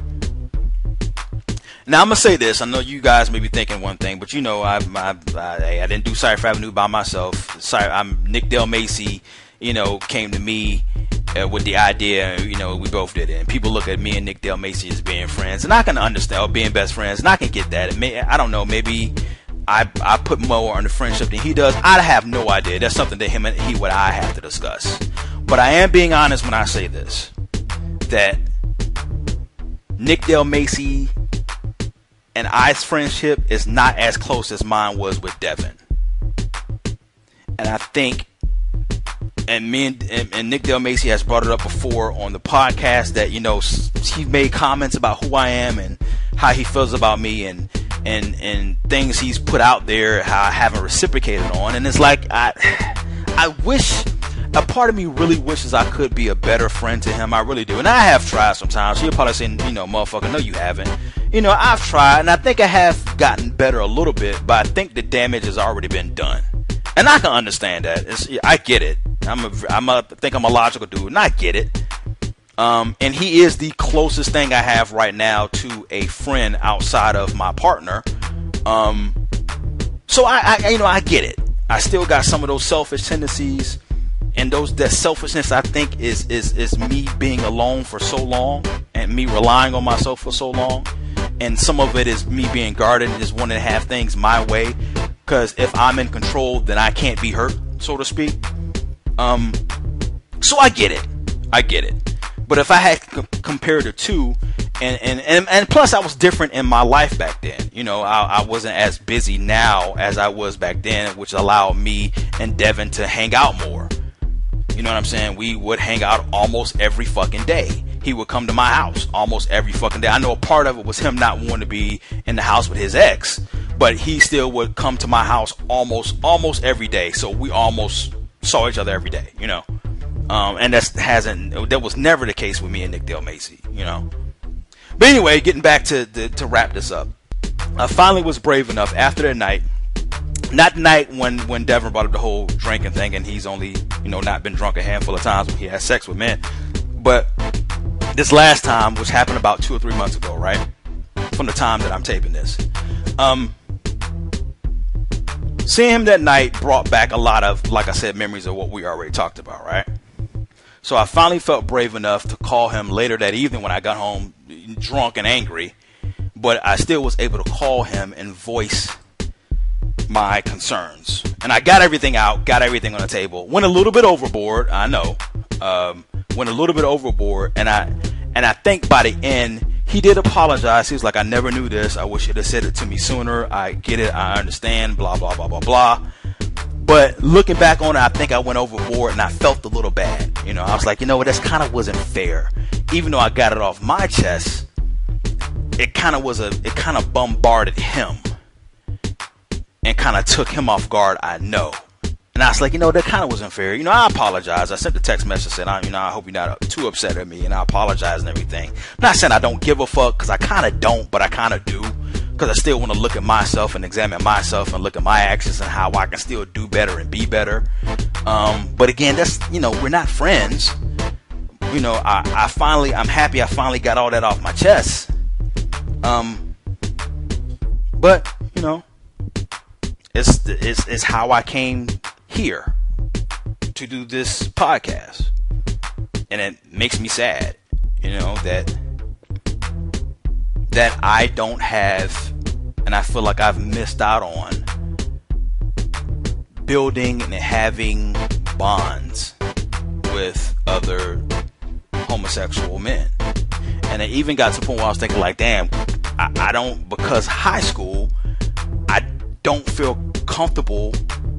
Now I'm gonna say this. I know you guys may be thinking one thing, but you know I I, I, I didn't do Cypher Avenue by myself. Sorry, I'm Nick Del Macy. You know, came to me uh, with the idea. You know, we both did it, and people look at me and Nick Del Macy as being friends, and I can understand, or being best friends, and I can get that. It may, I don't know, maybe I I put more on the friendship than he does. I have no idea. That's something that him and he would I have to discuss. But I am being honest when I say this, that Nick Del Macy and I's friendship is not as close as mine was with Devin. And I think, and me and, and, and Nick Del Macy has brought it up before on the podcast, that, you know, he made comments about who I am and how he feels about me, and and and things he's put out there how I haven't reciprocated on. And it's like, I I wish, a part of me really wishes I could be a better friend to him. I really do. And I have tried sometimes. He'll probably say, you know, motherfucker, no you haven't. You know, I've tried, and I think I have gotten better a little bit, but I think the damage has already been done. And I can understand that. It's, I get it. I'm a, I'm a, I think I'm a logical dude, and I get it. Um, and he is the closest thing I have right now to a friend outside of my partner. Um, so I, I, you know, I get it. I still got some of those selfish tendencies, and those that selfishness, I think, is is is me being alone for so long and me relying on myself for so long. And some of it is me being guarded and just wanting to have things my way. Because if I'm in control, then I can't be hurt, so to speak. Um, so I get it. I get it. But if I had c- compared the two, and, and, and, and plus I was different in my life back then. You know, I, I wasn't as busy now as I was back then, which allowed me and Devin to hang out more. You know what I'm saying? We would hang out almost every fucking day. He would come to my house almost every fucking day. I know a part of it was him not wanting to be in the house with his ex, but he still would come to my house almost almost every day. So we almost saw each other every day, you know. Um, and that hasn't that was never the case with me and Nick Del Macy, you know. But anyway, getting back to to, to wrap this up, I finally was brave enough after that night. Not the night when, when Devin brought up the whole drinking thing, and he's only, you know, not been drunk a handful of times when he has sex with men. But this last time, which happened about two or three months ago, right? From the time that I'm taping this. Um, seeing him that night brought back a lot of, like I said, memories of what we already talked about, right? So I finally felt brave enough to call him later that evening when I got home drunk and angry. But I still was able to call him and voice my concerns. And I got everything out, got everything on the table. Went a little bit overboard, I know. Um, went a little bit overboard, and I and I think by the end he did apologize. He was like, I never knew this. I wish you'd have said it to me sooner. I get it. I understand. Blah, blah, blah, blah, blah. But looking back on it, I think I went overboard, and I felt a little bad. You know, I was like, you know what? This kind of wasn't fair. Even though I got it off my chest, it kind of was a, it kind of bombarded him and kind of took him off guard, I know. And I was like, you know, that kind of wasn't fair. You know, I apologize. I sent the text message, said, I, you know, I hope you're not too upset at me, and I apologize and everything. I'm not saying I don't give a fuck, because I kind of don't, but I kind of do. Because because I still want to look at myself and examine myself and look at my actions and how I can still do better and be better. Um, but again, that's, you know, we're not friends. You know, I, I finally, I'm happy I finally got all that off my chest. Um, but, you know, it's, it's, it's how I came here to do this podcast. And it makes me sad, you know, that that I don't have, and I feel like I've missed out on building and having bonds with other homosexual men. And it even got to the point where I was thinking like, damn, I, I don't, because high school, I don't feel comfortable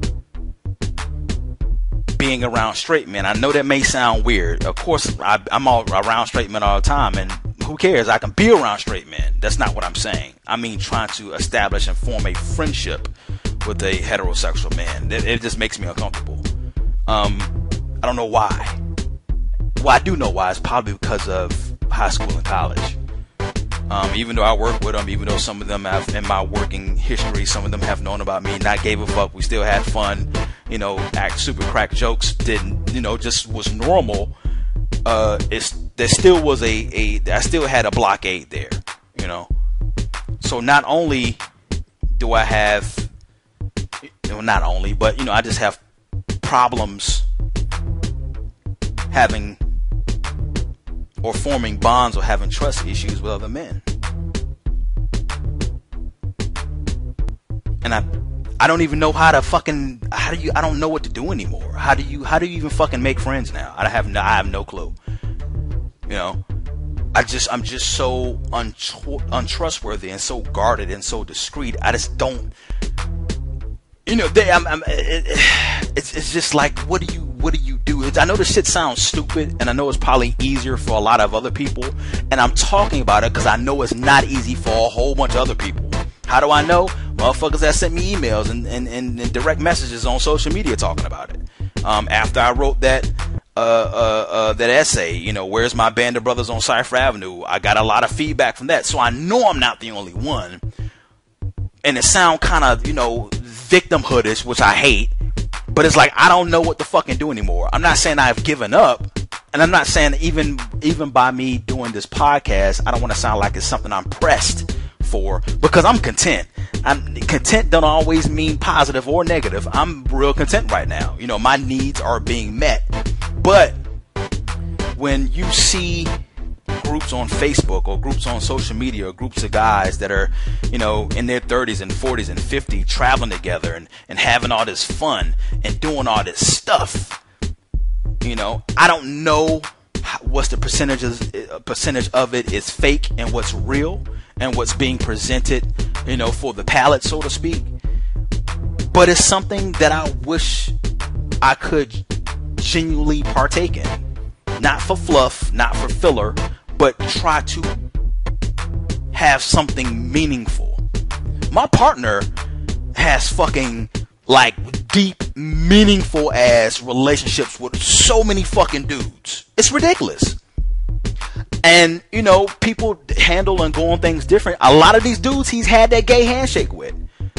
being around straight men. I know that may sound weird. Of course, I, I'm all around straight men all the time, and who cares? I can be around straight men. That's not what I'm saying. I mean trying to establish and form a friendship with a heterosexual man. It, it just makes me uncomfortable. Um, I don't know why. Well, I do know why. It's probably because of high school and college. Um, even though I work with them, even though some of them have, in my working history, some of them have known about me, not gave a fuck. We still had fun, you know, act super crack jokes, didn't, you know, just was normal. Uh, it's, there still was a, a, I still had a blockade there, you know. So not only do I have, well, not only, but, you know, I just have problems having or forming bonds or having trust issues with other men. And I I don't even know how to fucking, how do you, I don't know what to do anymore. How do you, how do you even fucking make friends now? I have no, I have no clue. You know, I just, I'm just so untr- untrustworthy and so guarded and so discreet. I just don't, you know, they, I'm, I'm it, it's, it's just like, what do you, what do you do? It's, I know this shit sounds stupid, and I know it's probably easier for a lot of other people, and I'm talking about it because I know it's not easy for a whole bunch of other people. How do I know? Motherfuckers that sent me emails and, and, and, and direct messages on social media talking about it. Um, after I wrote that uh, uh, uh, that essay, you know, where's my band of brothers on Cypher Avenue? I got a lot of feedback from that, so I know I'm not the only one. And it sound kind of, you know, victimhoodish, which I hate. But it's like, I don't know what to fucking do anymore. I'm not saying I've given up. And I'm not saying even even by me doing this podcast, I don't want to sound like it's something I'm pressed for, because I'm content. I'm content don't always mean positive or negative. I'm real content right now. You know, my needs are being met. But when you see groups on Facebook or groups on social media or groups of guys that are, you know, in their thirties and forties and fifties traveling together and, and having all this fun and doing all this stuff, you know, I don't know what's the percentages, percentage of it is fake and what's real and what's being presented, you know, for the palate, so to speak. But it's something that I wish I could genuinely partake in. Not for fluff, not for filler, but try to have something meaningful. My partner has fucking, like, deep, meaningful ass relationships with so many fucking dudes. It's ridiculous. And, you know, people handle and go on things different. A lot of these dudes he's had that gay handshake with.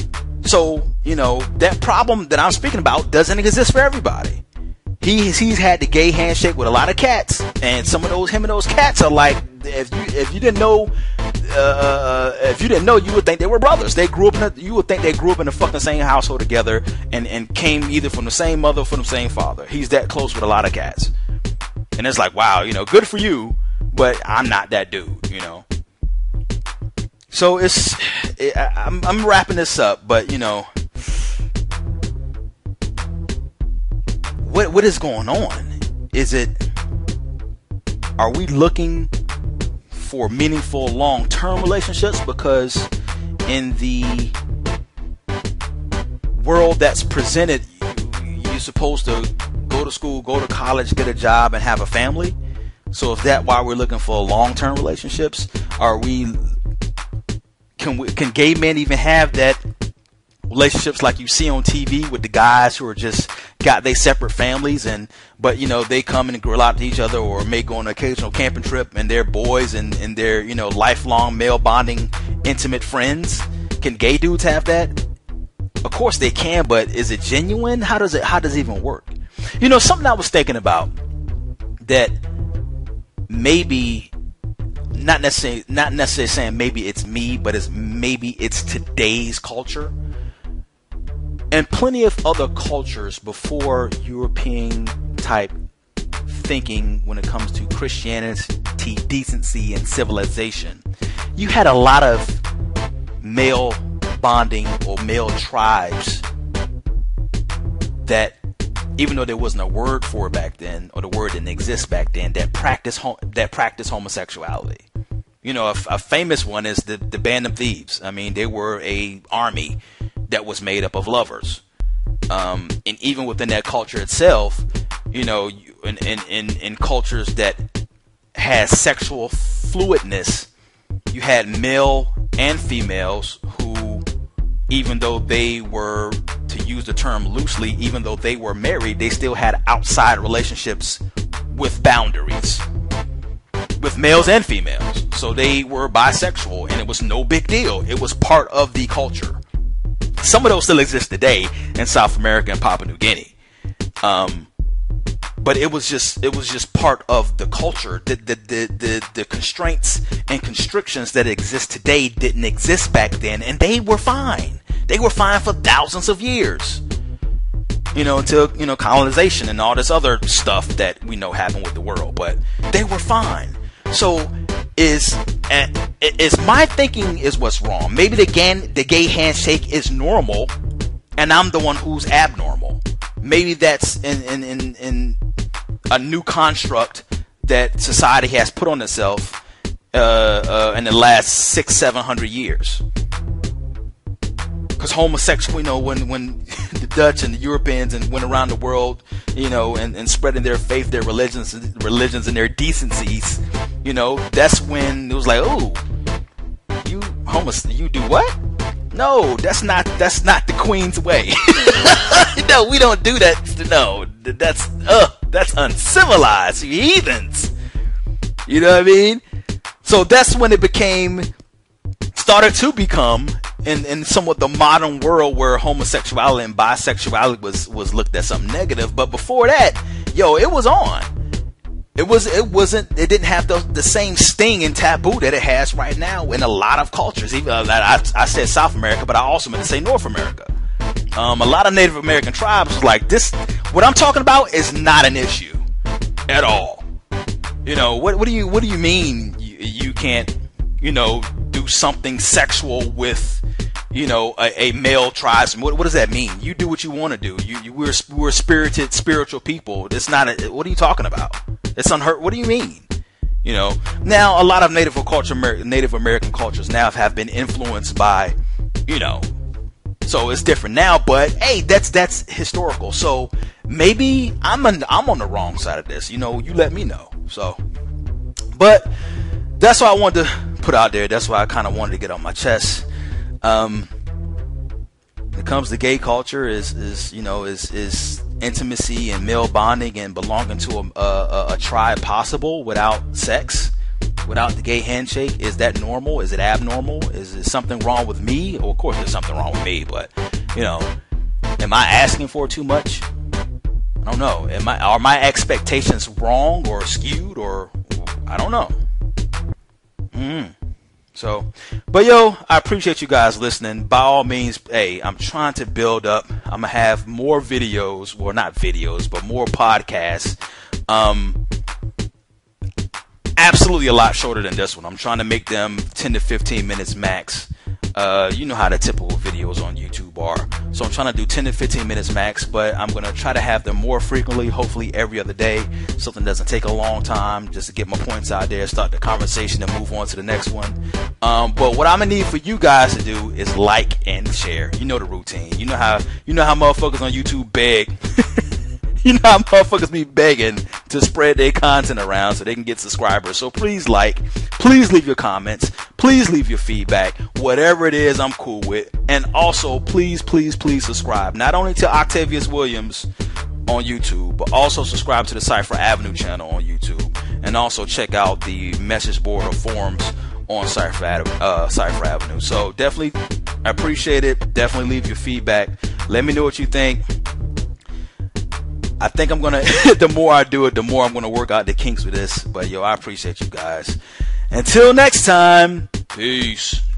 So, you know, that problem that I'm speaking about doesn't exist for everybody. He's he's had the gay handshake with a lot of cats, and some of those him and those cats are like, if you if you didn't know, uh, if you didn't know, you would think they were brothers. They grew up in a, you would think they grew up in the fucking same household together, and and came either from the same mother or from the same father. He's that close with a lot of cats, and it's like, wow, you know, good for you, but I'm not that dude, you know. So it's it, I, I'm I'm wrapping this up, but you know. What what is going on? Is it, are we looking for meaningful long-term relationships? Because in the world that's presented, you, you're supposed to go to school, go to college, get a job, and have a family. So if that's why we're looking for long-term relationships, are we? Can we? Can gay men even have that? Relationships like you see on T V with the guys who are just got their separate families, and but you know they come and grill out to each other, or may go on an occasional camping trip, and they're boys and, and they're, you know, lifelong male bonding intimate friends. can gay dudes have that? Of course they can, but is it genuine? How does it, how does it even work? You know, something I was thinking about that maybe, not necessarily, not necessarily saying maybe it's me, but it's maybe it's today's culture. And plenty of other cultures before European type thinking when it comes to Christianity, decency, and civilization. You had a lot of male bonding or male tribes that, even though there wasn't a word for it back then, or the word didn't exist back then, that practice that practice homosexuality. You know, a, a famous one is the, the Band of Thieves. I mean, they were a army that was made up of lovers. Um, and even within that culture itself, you know, in, in, in, in cultures that had sexual fluidness, you had male and females who, even though they were, to use the term loosely, even though they were married, they still had outside relationships with boundaries, with males and females. So they were bisexual, and it was no big deal. It was part of the culture. Some of those still exist today in South America and Papua New Guinea. Um, but it was just it was just part of the culture. The, the, the, the, the constraints and constrictions that exist today didn't exist back then, and they were fine. They were fine for thousands of years. You know, until, you know, colonization and all this other stuff that we know happened with the world. But they were fine. So is is my thinking is what's wrong. Maybe the gay, the gay handshake is normal, and I'm the one who's abnormal. Maybe that's in in, in, in a new construct that society has put on itself uh, uh, in the last six, seven hundred years. Because homosexual, you know, when when the Dutch and the Europeans and went around the world, you know, and, and spreading their faith, their religions, religions and their decencies, you know, that's when it was like, oh, you homos, you do what? No, that's not that's not the Queen's way. No, we don't do that. No, that's uh, that's uncivilized, you heathens. You know what I mean? So that's when it became, started to become, in, in somewhat the modern world where homosexuality and bisexuality was, was looked at something negative. But before that, yo, it was on. It was, it wasn't, it didn't have the, the same sting and taboo that it has right now in a lot of cultures. Even uh, I, I said South America, but I also meant to say North America. Um, a lot of Native American tribes was like, this, what I'm talking about is not an issue at all. You know, what, what do you, what do you mean you, you can't, you know, do something sexual with, you know, a, a male tribesman? What, what does that mean? You do what you want to do. You, you we're, we're spirited, spiritual people. It's not a, what are you talking about? It's unheard. What do you mean? You know, now a lot of Native culture, Native American cultures now have been influenced by, you know, so it's different now. But hey, that's that's historical. So maybe I'm an, I'm on the wrong side of this. You know, you let me know. So, but that's what I wanted to put out there. That's why I kind of wanted to get on my chest. Um, when it comes to gay culture, is is you know is is intimacy and male bonding and belonging to a, a, a tribe possible without sex, without the gay handshake? Is that normal? Is it abnormal? Is there something wrong with me? Well, of course there's something wrong with me, but you know, am I asking for too much? I don't know. Am I, are my expectations wrong or skewed, or I don't know. Mm. So, but yo, I appreciate you guys listening. By all means, hey, I'm trying to build up. I'm gonna have more videos, well, not videos, but more podcasts. Um, absolutely a lot shorter than this one. I'm trying to make them ten to fifteen minutes max. Uh, you know how the typical videos on YouTube are. So I'm trying to do ten to fifteen minutes max, but I'm going to try to have them more frequently, hopefully every other day. Something doesn't take a long time, just to get my points out there, start the conversation and move on to the next one. Um, but what I'm going to need for you guys to do is like and share. You know the routine. You know how, you know how motherfuckers on YouTube beg. You know how motherfuckers be begging to spread their content around so they can get subscribers. So please like, please leave your comments, please leave your feedback. Whatever it is, I'm cool with. And also, please, please, please subscribe. Not only to Octavius Williams on YouTube, but also subscribe to the Cypher Avenue channel on YouTube. And also check out the message board or forums on Cypher, uh, Cypher Avenue. So definitely I appreciate it. Definitely leave your feedback. Let me know what you think. I think I'm gonna the more I do it, the more I'm gonna work out the kinks with this. But yo, I appreciate you guys. Until next time, peace.